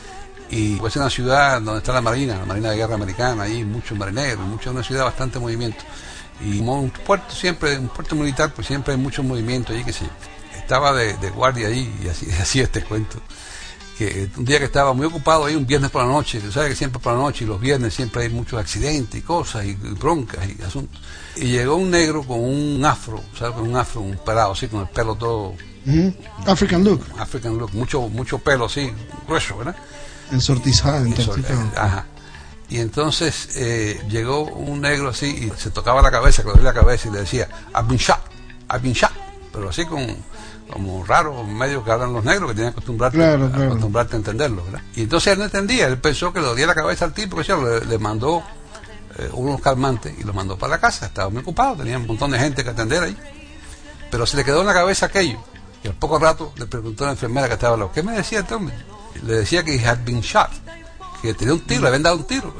Y pues es una ciudad donde está la Marina, la Marina de Guerra Americana, ahí muchos marineros, mucho, una ciudad bastante movimiento. Y como un puerto siempre, un puerto militar, pues siempre hay mucho movimiento allí, que sí. Estaba de, de guardia ahí y así, así este cuento. Que un día que estaba muy ocupado ahí, un viernes por la noche, tú sabes que siempre por la noche y los viernes siempre hay muchos accidentes y cosas y, y broncas y asuntos. Y llegó un negro con un afro, ¿sabes? Con un afro, un pelado así, con el pelo todo. Mm-hmm. African look. African look, mucho, mucho pelo así, grueso, ¿verdad? Ensortijado, ensortijado. Ajá. Y entonces eh, llegó un negro así y se tocaba la cabeza, que le dolía la cabeza y le decía, I've been shot, I've been shot, pero así con, como raro, medio que hablan los negros, que tienen que acostumbrarte, claro, a, claro. acostumbrarte a entenderlo, ¿verdad? Y entonces él no entendía, él pensó que le dolía la cabeza al tipo, que yo, le, le mandó eh, unos calmantes y lo mandó para la casa, estaba muy ocupado, tenía un montón de gente que atender ahí, pero se le quedó en la cabeza aquello, y al poco rato le preguntó a la enfermera que estaba al lado, ¿qué me decía este hombre? Le decía que he had been shot, que tenía un tiro, le habían dado un tiro.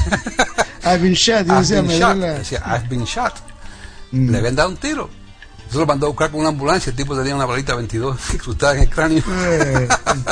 I've been shot, yo decía, been shot. La... decía, I've been shot. Mm. Le habían dado un tiro. Entonces lo mandó a buscar con una ambulancia, el tipo tenía una balita veintidós incrustada en el cráneo. Eh.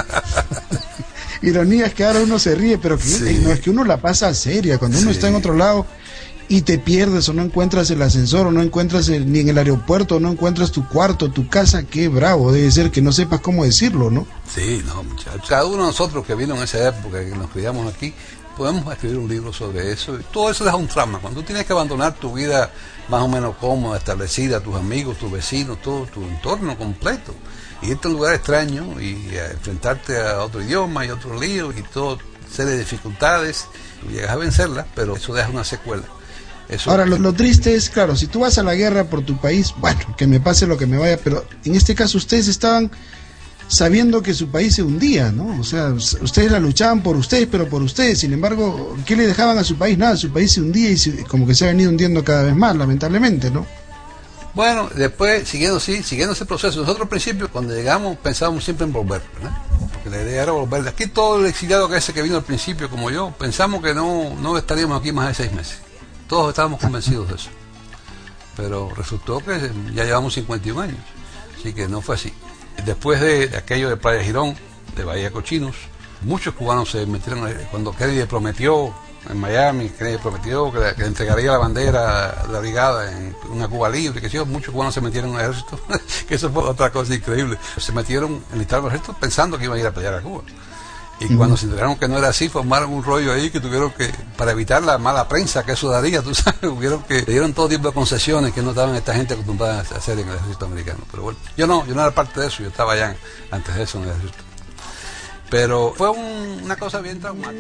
Ironía es que ahora uno se ríe, pero que sí. No es que uno la pasa seria, cuando uno sí. está en otro lado y te pierdes o no encuentras el ascensor o no encuentras el, ni en el aeropuerto, o no encuentras tu cuarto, tu casa, qué bravo debe ser que no sepas cómo decirlo, ¿no? Sí, no, muchachos. Cada uno de nosotros que vino en esa época, que nos criamos aquí, podemos escribir un libro sobre eso. Y todo eso deja un trauma. Cuando tú tienes que abandonar tu vida más o menos cómoda, establecida, tus amigos, tus vecinos, todo tu entorno completo, y irte a un lugar extraño y a enfrentarte a otro idioma y otro lío y todo serie de dificultades, y llegas a vencerlas, pero eso deja una secuela. Eso. Ahora, lo, lo triste es, claro, si tú vas a la guerra por tu país, bueno, que me pase lo que me vaya, pero en este caso ustedes estaban sabiendo que su país se hundía, ¿no? O sea, ustedes la luchaban por ustedes, pero por ustedes, sin embargo, ¿qué le dejaban a su país? Nada, su país se hundía y se, como que se ha venido hundiendo cada vez más, lamentablemente, ¿no? Bueno, después, siguiendo sí, siguiendo ese proceso, nosotros al principio, cuando llegamos, pensábamos siempre en volver, ¿verdad? Porque la idea era volver. De aquí todo el exiliado que ese que vino al principio, como yo, pensamos que no, no estaríamos aquí más de seis meses. Todos estábamos convencidos de eso. Pero resultó que ya llevamos cincuenta y un años, así que no fue así. Después de, de aquello de Playa Girón, de Bahía Cochinos, muchos cubanos se metieron, cuando Kennedy prometió en Miami, Kennedy prometió que, que entregaría la bandera de la brigada en una Cuba libre, que sí, muchos cubanos se metieron en el ejército, que eso fue otra cosa increíble. Se metieron en el ejército pensando que iban a ir a pelear a Cuba. Y uh-huh. cuando se enteraron que no era así, formaron un rollo ahí que tuvieron que, para evitar la mala prensa que eso daría, tú sabes, tuvieron que, le dieron todo tipo de concesiones que no estaban esta gente acostumbrada a hacer en el ejército americano. Pero bueno, yo no, yo no era parte de eso, yo estaba allá antes de eso en el ejército. Pero fue un, una cosa bien traumática.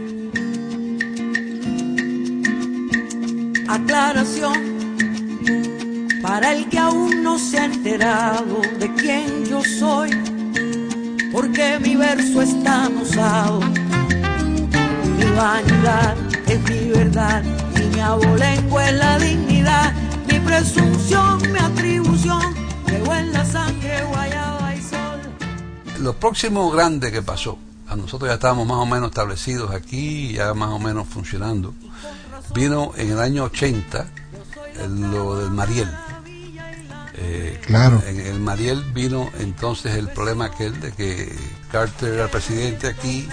Aclaración para el que aún no se ha enterado de quién yo soy, porque mi verso es tan osado. Mi vanidad es mi verdad y mi abolengo es la dignidad. Mi presunción, mi atribución, llevo en la sangre guayaba y sol. Lo próximo grande que pasó, a nosotros ya estábamos más o menos establecidos aquí, ya más o menos funcionando, vino en el año ochenta lo del Mariel. Eh, claro. En el Mariel vino entonces el problema aquel de que Carter era presidente aquí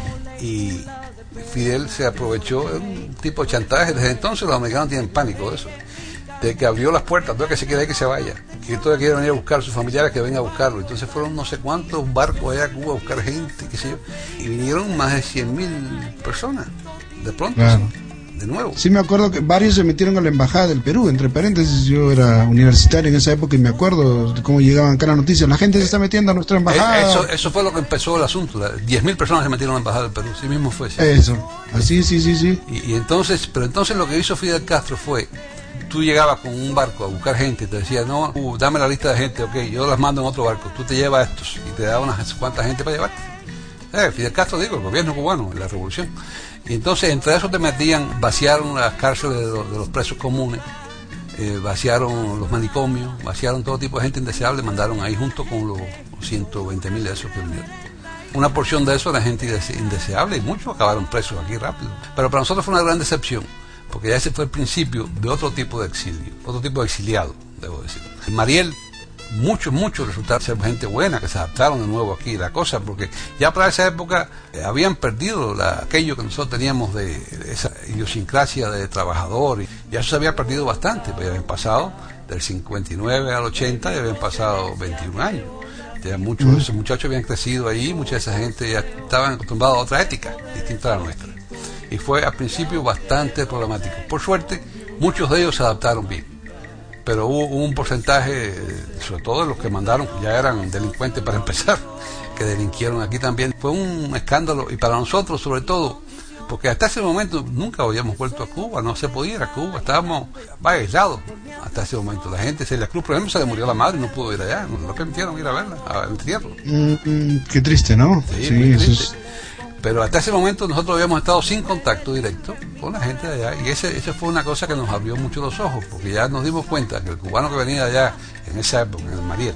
y Fidel se aprovechó, era un tipo de chantaje. Desde entonces los americanos tienen pánico de eso, de que abrió las puertas, todo el que se quiera ir que se vaya, que todo el que quiera venir a buscar a sus familiares que venga a buscarlo. Entonces fueron no sé cuántos barcos allá a Cuba a buscar gente, qué sé yo, y vinieron más de cien mil personas de pronto. Claro. De nuevo. Sí, me acuerdo que varios se metieron a la embajada del Perú, entre paréntesis, yo era universitario en esa época y me acuerdo de cómo llegaban acá las noticias, la gente se está metiendo a nuestra embajada. Eh, eso, eso fue lo que empezó el asunto, diez mil personas se metieron a la embajada del Perú, sí mismo fue. Sí. Eso, así, sí, sí, sí. Y, y entonces, pero entonces lo que hizo Fidel Castro fue, tú llegabas con un barco a buscar gente, te decía, no, uh, dame la lista de gente, ok, yo las mando en otro barco, tú te llevas estos, y te da unas cuantas gente para llevar. Eh, Fidel Castro, digo, el gobierno cubano, la revolución. Y entonces entre eso te metían, vaciaron las cárceles de los, de los presos comunes, eh, vaciaron los manicomios, vaciaron todo tipo de gente indeseable, mandaron ahí junto con los ciento veinte mil de esos que vinieron. Una porción de eso era gente indeseable y muchos acabaron presos aquí rápido. Pero para nosotros fue una gran decepción, porque ya ese fue el principio de otro tipo de exilio, otro tipo de exiliado, debo decir. En Mariel, muchos, muchos resultaron ser gente buena, que se adaptaron de nuevo aquí, la cosa, porque ya para esa época eh, habían perdido la, aquello que nosotros teníamos de, de esa idiosincrasia de trabajador, y ya eso se había perdido bastante, pues ya habían pasado del cincuenta y nueve al ochenta, ya habían pasado veintiún años. Ya muchos de esos muchachos habían crecido ahí, mucha de esa gente ya estaban acostumbrados a otra ética, distinta a la nuestra. Y fue al principio bastante problemático. Por suerte, muchos de ellos se adaptaron bien. Pero hubo, hubo un porcentaje, sobre todo de los que mandaron, que ya eran delincuentes para empezar, que delinquieron aquí también. Fue un escándalo, y para nosotros sobre todo, porque hasta ese momento nunca habíamos vuelto a Cuba, no se podía ir a Cuba, estábamos aislados hasta ese momento. La gente, Celia Cruz, por ejemplo, se le murió la madre y no pudo ir allá, no, no permitieron ir a verla, al entierro. Mm, mm, qué triste, ¿no? Sí, sí, eso es... Pero hasta ese momento nosotros habíamos estado sin contacto directo con la gente de allá, y ese, ese fue una cosa que nos abrió mucho los ojos, porque ya nos dimos cuenta que el cubano que venía de allá en esa época, en el Mariel,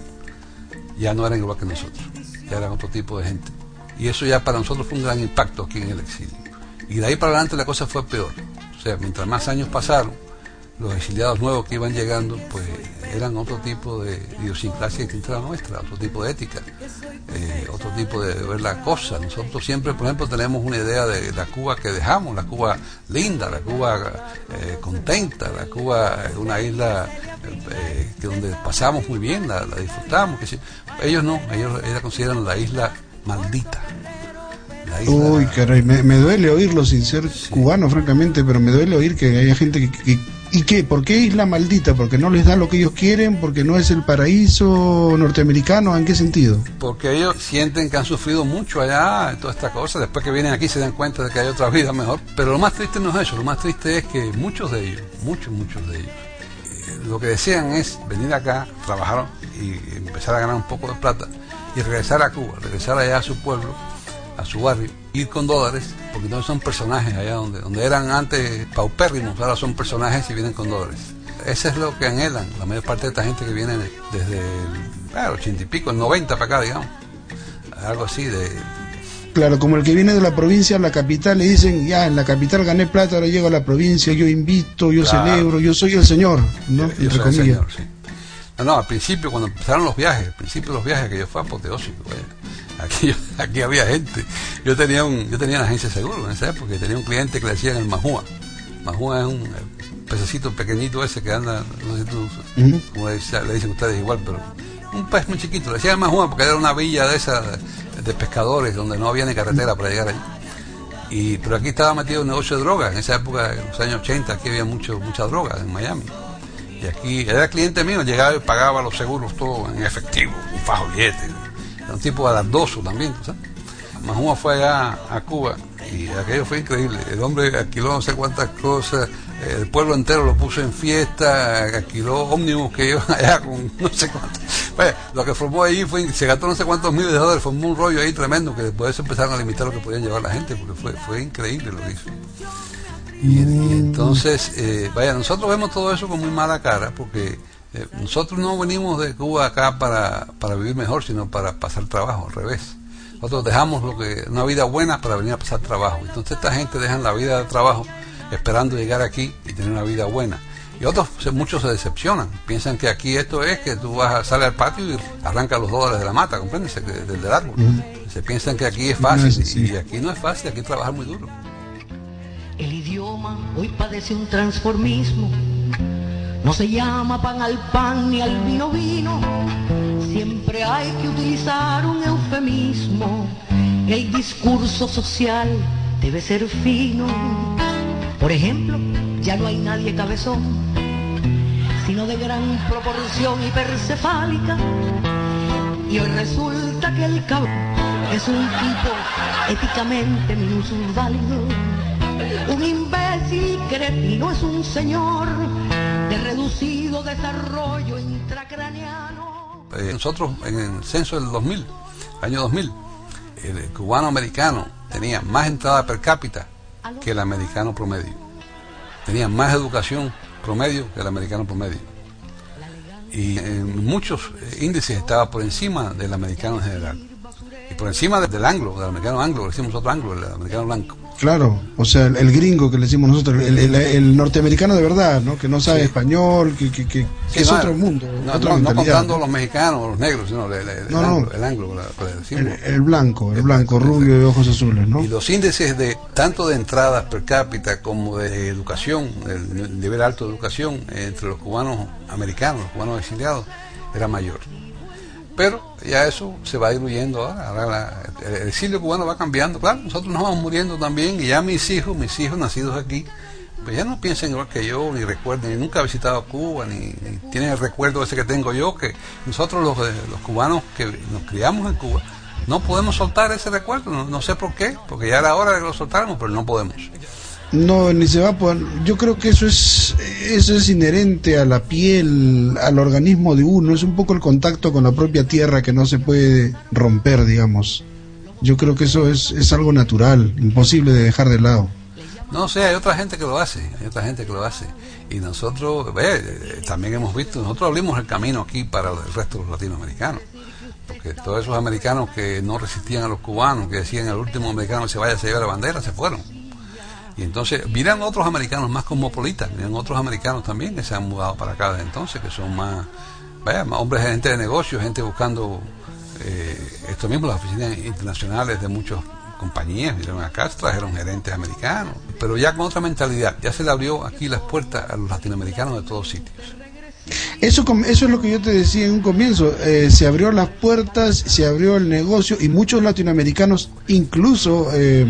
ya no eran igual que nosotros, ya eran otro tipo de gente, y eso ya para nosotros fue un gran impacto aquí en el exilio. Y de ahí para adelante la cosa fue peor, o sea, mientras más años pasaron, los exiliados nuevos que iban llegando, pues eran otro tipo de idiosincrasia distinta a la nuestra, otro tipo de ética, eh, otro tipo de ver la cosa. Nosotros siempre, por ejemplo, tenemos una idea de la Cuba que dejamos, la Cuba linda, la Cuba eh, contenta, la Cuba, una isla eh, que donde pasamos muy bien, la, la disfrutamos. Que sí. Ellos no, ellos, ellos la consideran la isla maldita. La isla, Uy, caray, me, me duele oírlo sin ser sí. cubano, francamente, pero me duele oír que haya gente que... que ¿Y qué? ¿Por qué isla maldita? ¿Porque no les da lo que ellos quieren? ¿Porque no es el paraíso norteamericano? ¿En qué sentido? Porque ellos sienten que han sufrido mucho allá, toda esta cosa. Después que vienen aquí se dan cuenta de que hay otra vida mejor. Pero lo más triste no es eso. Lo más triste es que muchos de ellos, muchos, muchos de ellos, eh, lo que desean es venir acá, trabajar y empezar a ganar un poco de plata y regresar a Cuba, regresar allá a su pueblo, a su barrio, ir con dólares, porque no son personajes allá donde donde eran antes paupérrimos, ahora son personajes y vienen con dólares. eso es lo que anhelan la mayor parte de esta gente que viene desde el claro, ochenta y pico, el noventa para acá, digamos. Algo así de... Claro, como el que viene de la provincia a la capital, le dicen, ya, en la capital gané plata, ahora llego a la provincia, yo invito, yo claro. celebro, yo soy el señor, ¿no? Yo, yo soy el señor, sí. No, no, al principio, cuando empezaron los viajes, al principio de los viajes, que yo fue apoteósico, vaya. Aquí, aquí había gente. Yo tenía un, yo tenía una agencia de seguro en esa época, tenía un cliente que le decían el Majúa. Majúa es un pececito pequeñito ese que anda, no sé tú, uh-huh. como le, le dicen ustedes igual, pero un pez muy chiquito. Le decían el Majúa porque era una villa de esas de pescadores donde no había ni carretera para llegar allí. Y, pero aquí estaba metido un negocio de drogas. En esa época, en los años ochenta, aquí había mucho, mucha droga en Miami. Y aquí era cliente mío, llegaba y pagaba los seguros todo en efectivo, un fajo billete. Era un tipo alardoso también, ¿sabes? Majúa fue allá a Cuba y aquello fue increíble. El hombre alquiló no sé cuántas cosas, el pueblo entero lo puso en fiesta, alquiló ómnibus que iban allá con no sé cuántos. Bueno, lo que formó ahí fue, se gastó no sé cuántos miles de dólares, formó un rollo ahí tremendo que después empezaron a limitar lo que podían llevar la gente, porque fue, fue increíble lo que hizo. Y, y entonces, eh, vaya, nosotros vemos todo eso con muy mala cara, porque eh, nosotros no venimos de Cuba acá para, para vivir mejor, sino para pasar trabajo, al revés. Nosotros dejamos lo que una vida buena para venir a pasar trabajo. Entonces esta gente deja la vida de trabajo esperando llegar aquí y tener una vida buena. Y otros, muchos se decepcionan. Piensan que aquí esto es que tú vas a salir al patio y arrancas los dólares de la mata, ¿comprendes? Del, del árbol. Uh-huh. Se piensan que aquí es fácil, no, sí. y aquí no es fácil, aquí trabajar muy duro. El idioma hoy padece un transformismo. No se llama pan al pan ni al vino vino. Siempre hay que utilizar un eufemismo. El discurso social debe ser fino. Por ejemplo, ya no hay nadie cabezón, sino de gran proporción hipercefálica. Y hoy resulta que el cabrón es un tipo éticamente minusválido. Un imbécil cretino es un señor de reducido desarrollo intracraneano. Eh, nosotros en el censo del dos mil, año dos mil, el cubano americano tenía más entrada per cápita que el americano promedio. Tenía más educación promedio que el americano promedio. Y en muchos índices estaba por encima del americano en general. Y por encima del anglo, del americano anglo, le decimos otro anglo, el americano blanco. Claro, o sea, el, el gringo que le decimos nosotros, el, el, el norteamericano de verdad, ¿no? Que no sabe sí. español, que, que, que, sí, que es no, otro mundo, no, otra no, mentalidad. No contando los mexicanos, los negros, sino el, el, el, no, anglo, no. el anglo, la, la decimos. El, el blanco, el, el blanco, blanco, rubio de ojos azules, ¿no? Y los índices de tanto de entradas per cápita como de educación, el nivel alto de educación entre los cubanos americanos, los cubanos exiliados, era mayor. Pero ya eso se va diluyendo ahora. Ahora la, el exilio cubano va cambiando. Claro, nosotros nos vamos muriendo también. Y ya mis hijos, mis hijos nacidos aquí, pues ya no piensan igual que yo, ni recuerden, ni nunca he visitado Cuba, ni, ni tienen el recuerdo ese que tengo yo, que nosotros los, los cubanos que nos criamos en Cuba, no podemos soltar ese recuerdo. No, no sé por qué, porque ya era hora de que lo soltáramos, pero no podemos. No, ni se va a poder. Yo creo que eso es eso es inherente a la piel, al organismo de uno. Es un poco el contacto con la propia tierra que no se puede romper, digamos. Yo creo que eso es, es algo natural, imposible de dejar de lado. No sé, hay otra gente que lo hace, hay otra gente que lo hace. Y nosotros, ve, también hemos visto, nosotros abrimos el camino aquí para el resto de los latinoamericanos. Porque todos esos americanos que no resistían a los cubanos, que decían el último americano que se vaya, se lleva la bandera, se fueron. Y entonces miran otros americanos más cosmopolitas, miran otros americanos también que se han mudado para acá desde entonces, que son más, vaya, más hombres, gente de negocios, gente buscando eh, esto mismo, las oficinas internacionales de muchas compañías, vinieron acá, trajeron gerentes americanos, pero ya con otra mentalidad, ya se le abrió aquí las puertas a los latinoamericanos de todos sitios. Eso, eso es lo que yo te decía en un comienzo, eh, se abrió las puertas, se abrió el negocio y muchos latinoamericanos, incluso... Eh,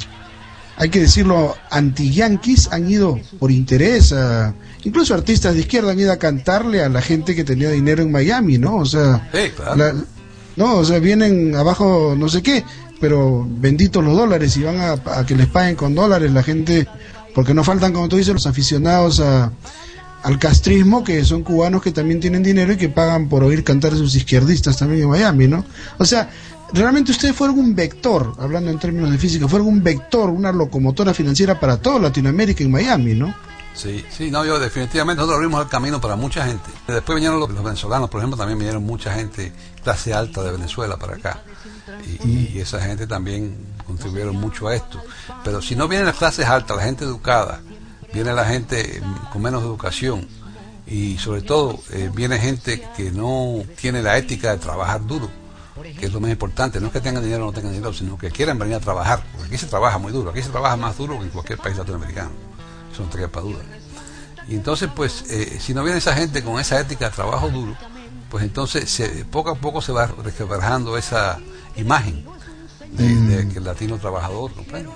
hay que decirlo, anti-yanquis han ido por interés, a, incluso artistas de izquierda han ido a cantarle a la gente que tenía dinero en Miami, ¿no? O sea, sí, claro. la, no, o sea, vienen abajo no sé qué, pero benditos los dólares y van a, a que les paguen con dólares la gente, porque no faltan, como tú dices, los aficionados a, al castrismo, que son cubanos que también tienen dinero y que pagan por oír cantar a sus izquierdistas también en Miami, ¿no? O sea, realmente ustedes fueron un vector, hablando en términos de física, fueron un vector, una locomotora financiera para toda Latinoamérica en Miami, ¿no? Sí, sí, no, yo definitivamente nosotros abrimos el camino para mucha gente. Después vinieron los, los venezolanos, por ejemplo, también vinieron mucha gente clase alta de Venezuela para acá. Y, y esa gente también contribuyeron mucho a esto. Pero si no vienen las clases altas, la gente educada, viene la gente con menos educación y sobre todo eh, viene gente que no tiene la ética de trabajar duro, que es lo más importante. No es que tengan dinero o no tengan dinero, sino que quieran venir a trabajar, porque aquí se trabaja muy duro, aquí se trabaja más duro que en cualquier país latinoamericano, eso no te queda para duda. Y entonces pues eh, si no viene esa gente con esa ética de trabajo duro, pues entonces se, poco a poco se va resquebrajando esa imagen de, mm. de que el latino trabajador, ¿comprende?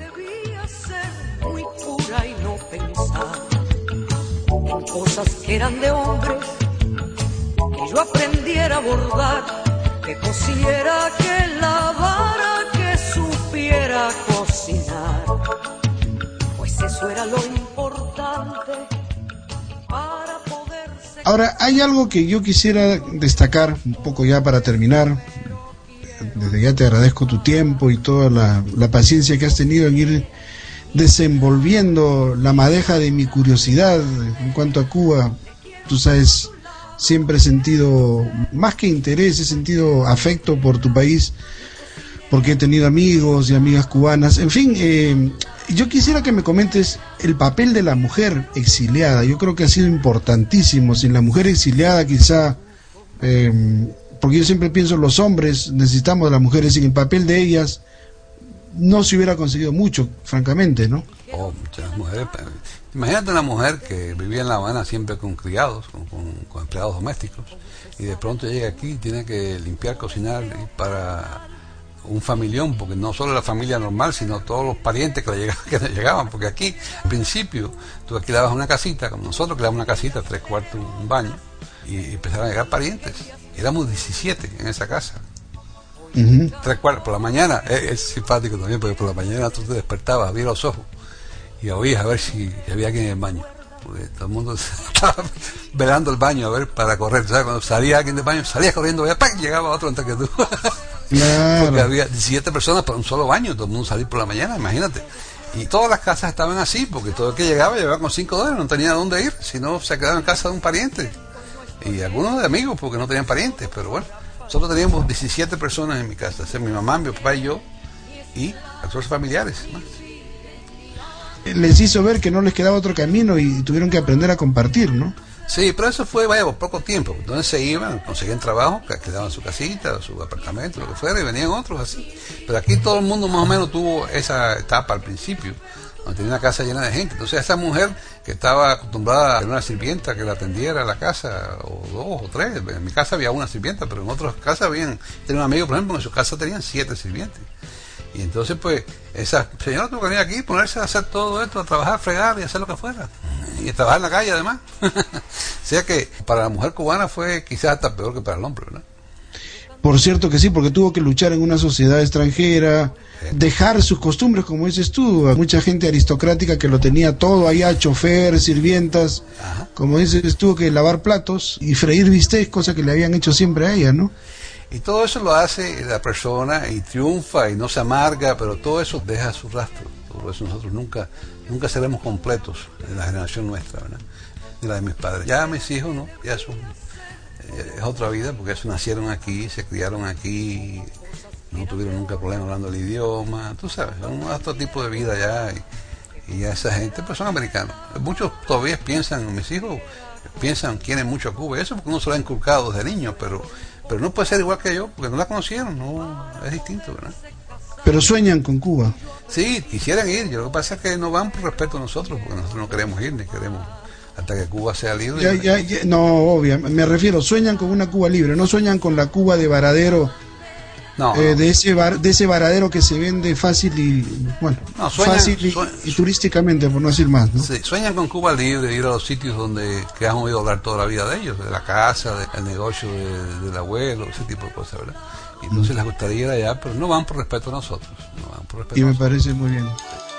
Muy pura y no pensar en cosas que eran de hombres, que yo aprendiera a bordar, que cosiera, que lavara, que supiera cocinar, pues eso era lo importante para poder ser... Ahora, hay algo que yo quisiera destacar un poco ya para terminar. Desde ya te agradezco tu tiempo y toda la, la paciencia que has tenido en ir desenvolviendo la madeja de mi curiosidad en cuanto a Cuba. Tú sabes, siempre he sentido, más que interés, he sentido afecto por tu país, porque he tenido amigos y amigas cubanas. En fin, eh, yo quisiera que me comentes el papel de la mujer exiliada. Yo creo que ha sido importantísimo. Sin la mujer exiliada quizá, eh, porque yo siempre pienso los hombres necesitamos de las mujeres, sin el papel de ellas no se hubiera conseguido mucho, francamente, ¿no? Oh, muchas mujeres. Imagínate una mujer que vivía en La Habana siempre con criados, con, con, con empleados domésticos, y de pronto llega aquí y tiene que limpiar, cocinar para un familión, porque no solo la familia normal, sino todos los parientes que le llegaban, que le llegaban, porque aquí, al principio, tú alquilabas una casita, como nosotros alquilamos una casita, tres cuartos, un baño, y, y empezaron a llegar parientes. Éramos diecisiete en esa casa. Uh-huh. Tres cuartos por la mañana, es, es simpático también, porque por la mañana tú te despertabas, abrías los ojos y oías a ver si, si había alguien en el baño, porque todo el mundo estaba velando el baño a ver para correr, ¿sabes? Cuando salía alguien del baño, salías corriendo, y ¡pac! Llegaba otro antes que tú. Claro. Porque había diecisiete personas para un solo baño, todo el mundo salía por la mañana, imagínate. Y todas las casas estaban así, porque todo el que llegaba llegaba con cinco dólares, no tenía dónde ir, si no se quedaba en casa de un pariente. Y algunos de amigos, porque no tenían parientes, pero bueno, nosotros teníamos diecisiete personas en mi casa, o sea, mi mamá, mi papá y yo, y otros familiares, ¿no? Les hizo ver que no les quedaba otro camino y tuvieron que aprender a compartir, ¿no? Sí, pero eso fue, vaya, por poco tiempo. Entonces se iban, conseguían trabajo, quedaban en su casita, su apartamento, lo que fuera, y venían otros así. Pero aquí todo el mundo más o menos tuvo esa etapa al principio, donde tenía una casa llena de gente. Entonces esa mujer que estaba acostumbrada a tener una sirvienta que la atendiera a la casa, o dos o tres, en mi casa había una sirvienta, pero en otras casas habían, tenía un amigo, por ejemplo, en su casa tenían siete sirvientes. Y entonces pues esa señora tuvo que venir aquí, ponerse a hacer todo esto, a trabajar, fregar y hacer lo que fuera, y a trabajar en la calle además. O sea que para la mujer cubana fue quizás hasta peor que para el hombre, ¿verdad? Por cierto que sí, porque tuvo que luchar en una sociedad extranjera, dejar sus costumbres, como dices tú, a mucha gente aristocrática que lo tenía todo allá, chofer, sirvientas. Ajá. Como dices, tuvo que lavar platos y freír bistecs, cosa que le habían hecho siempre a ella, ¿no? Y todo eso lo hace la persona y triunfa y no se amarga, pero todo eso deja su rastro. Por eso nosotros nunca nunca seremos completos en la generación nuestra, ¿verdad? Ni la de mis padres. Ya mis hijos, ¿no? Ya son, eh, es otra vida, porque ellos nacieron aquí, se criaron aquí, no tuvieron nunca problema hablando el idioma, tú sabes, son otro tipo de vida ya. Y, y ya esa gente, pues son americanos. Muchos todavía piensan, mis hijos piensan, quieren mucho a Cuba, eso porque uno se lo ha inculcado desde niño, pero pero no puede ser igual que yo, porque no la conocieron, no, es distinto, ¿verdad? Pero sueñan con Cuba. Sí, quisieran ir, yo lo que pasa es que no van por respeto a nosotros, porque nosotros no queremos ir, ni queremos hasta que Cuba sea libre. Ya, ya, ya, no, obvio, me refiero, sueñan con una Cuba libre, no sueñan con la Cuba de varadero, no, eh, no. De ese bar, de ese varadero que se vende fácil y, bueno, no, sueñan, fácil y, sueñan, y turísticamente, por no decir más, ¿no? Sí, sueñan con Cuba libre, ir a los sitios donde que han oído hablar toda la vida de ellos, de la casa, del negocio de, del abuelo, ese tipo de cosas, ¿verdad? Y entonces mm. les gustaría ir allá, pero no van por respeto a nosotros, no van por respeto y a me nosotros. Parece muy bien.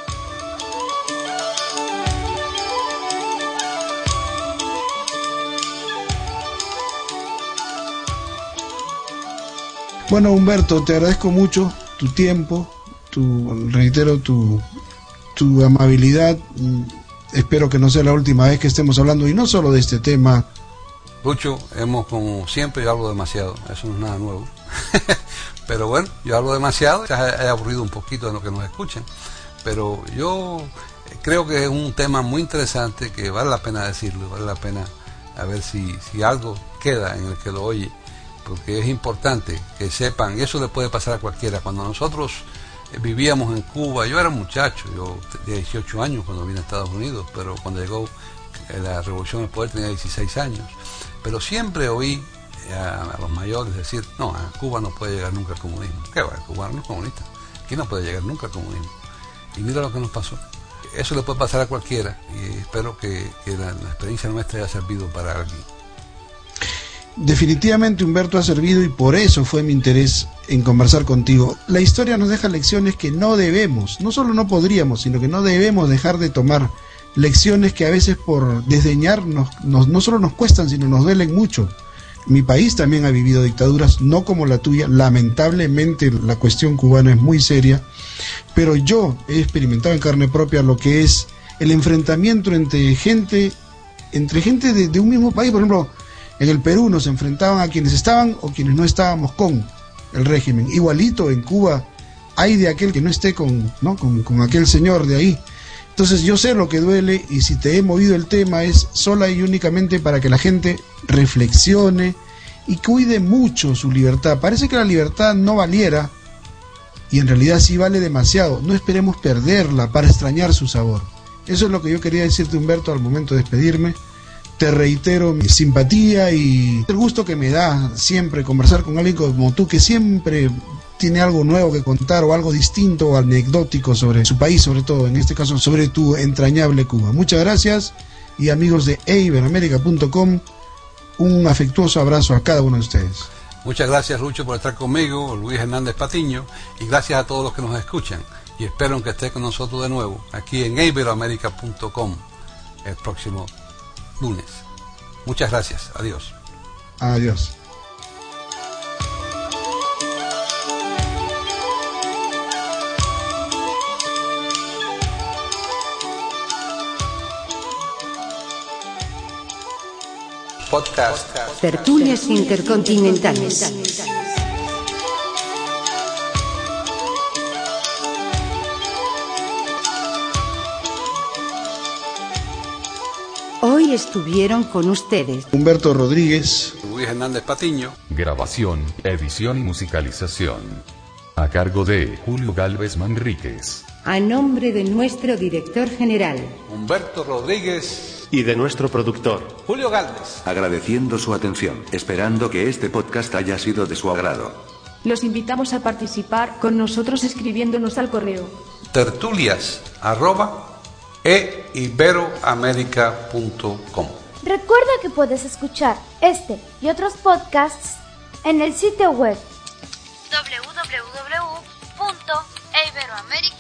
Bueno, Humberto, te agradezco mucho tu tiempo, tu, reitero tu, tu amabilidad. espero que no sea la última vez que estemos hablando, y no solo de este tema. Lucho, hemos como siempre, yo hablo demasiado, eso no es nada nuevo. Pero bueno, yo hablo demasiado, ya he aburrido un poquito de lo que nos escuchan. Pero yo creo que es un tema muy interesante que vale la pena decirlo, vale la pena a ver si, si algo queda en el que lo oye, porque es importante que sepan, y eso le puede pasar a cualquiera. Cuando nosotros vivíamos en Cuba, yo era muchacho, yo tenía dieciocho años cuando vine a Estados Unidos, pero cuando llegó la Revolución del Poder tenía dieciséis años, pero siempre oí a, a los mayores decir, no, a Cuba no puede llegar nunca el comunismo. ¿Qué va? Cuba no es comunista, aquí no puede llegar nunca el comunismo. Y mira lo que nos pasó. Eso le puede pasar a cualquiera, y espero que, que la, la experiencia nuestra haya servido para alguien. Definitivamente, Humberto, ha servido, y por eso fue mi interés en conversar contigo. La historia nos deja lecciones que no debemos, no solo no podríamos, sino que no debemos dejar de tomar. Lecciones que a veces por desdeñar nos, nos, no solo nos cuestan, sino nos duelen mucho. Mi país también ha vivido dictaduras, no como la tuya. Lamentablemente la cuestión cubana es muy seria, pero yo he experimentado en carne propia lo que es el enfrentamiento entre gente, entre gente de, de un mismo país. Por ejemplo, en el Perú nos enfrentaban a quienes estaban o quienes no estábamos con el régimen. Igualito en Cuba hay de aquel que no esté con, ¿no? con, con aquel señor de ahí. Entonces yo sé lo que duele, y si te he movido el tema es sola y únicamente para que la gente reflexione y cuide mucho su libertad. Parece que la libertad no valiera, y en realidad sí vale demasiado. No esperemos perderla para extrañar su sabor. Eso es lo que yo quería decirte, Humberto, al momento de despedirme. Te reitero mi simpatía y el gusto que me da siempre conversar con alguien como tú, que siempre tiene algo nuevo que contar, o algo distinto o anecdótico sobre su país, sobre todo, en este caso, sobre tu entrañable Cuba. Muchas gracias, y amigos de e iberoamerica punto com, un afectuoso abrazo a cada uno de ustedes. Muchas gracias, Lucho, por estar conmigo, Luis Hernández Patiño, y gracias a todos los que nos escuchan, y espero que esté con nosotros de nuevo aquí en e iberoamerica punto com el próximo lunes. Muchas gracias, adiós. Adiós. Podcast. Tertulias intercontinentales. Hoy estuvieron con ustedes Humberto Rodríguez, Luis Hernández Patiño. Grabación, edición y musicalización a cargo de Julio Galvez Manríquez. a nombre de nuestro director general Humberto Rodríguez y de nuestro productor Julio Galvez, agradeciendo su atención, esperando que este podcast haya sido de su agrado. Los invitamos a participar con nosotros escribiéndonos al correo tertulias arroba e iberoamerica punto com. Recuerda que puedes escuchar este y otros podcasts en el sitio web doble u doble u doble u punto e iberoamerica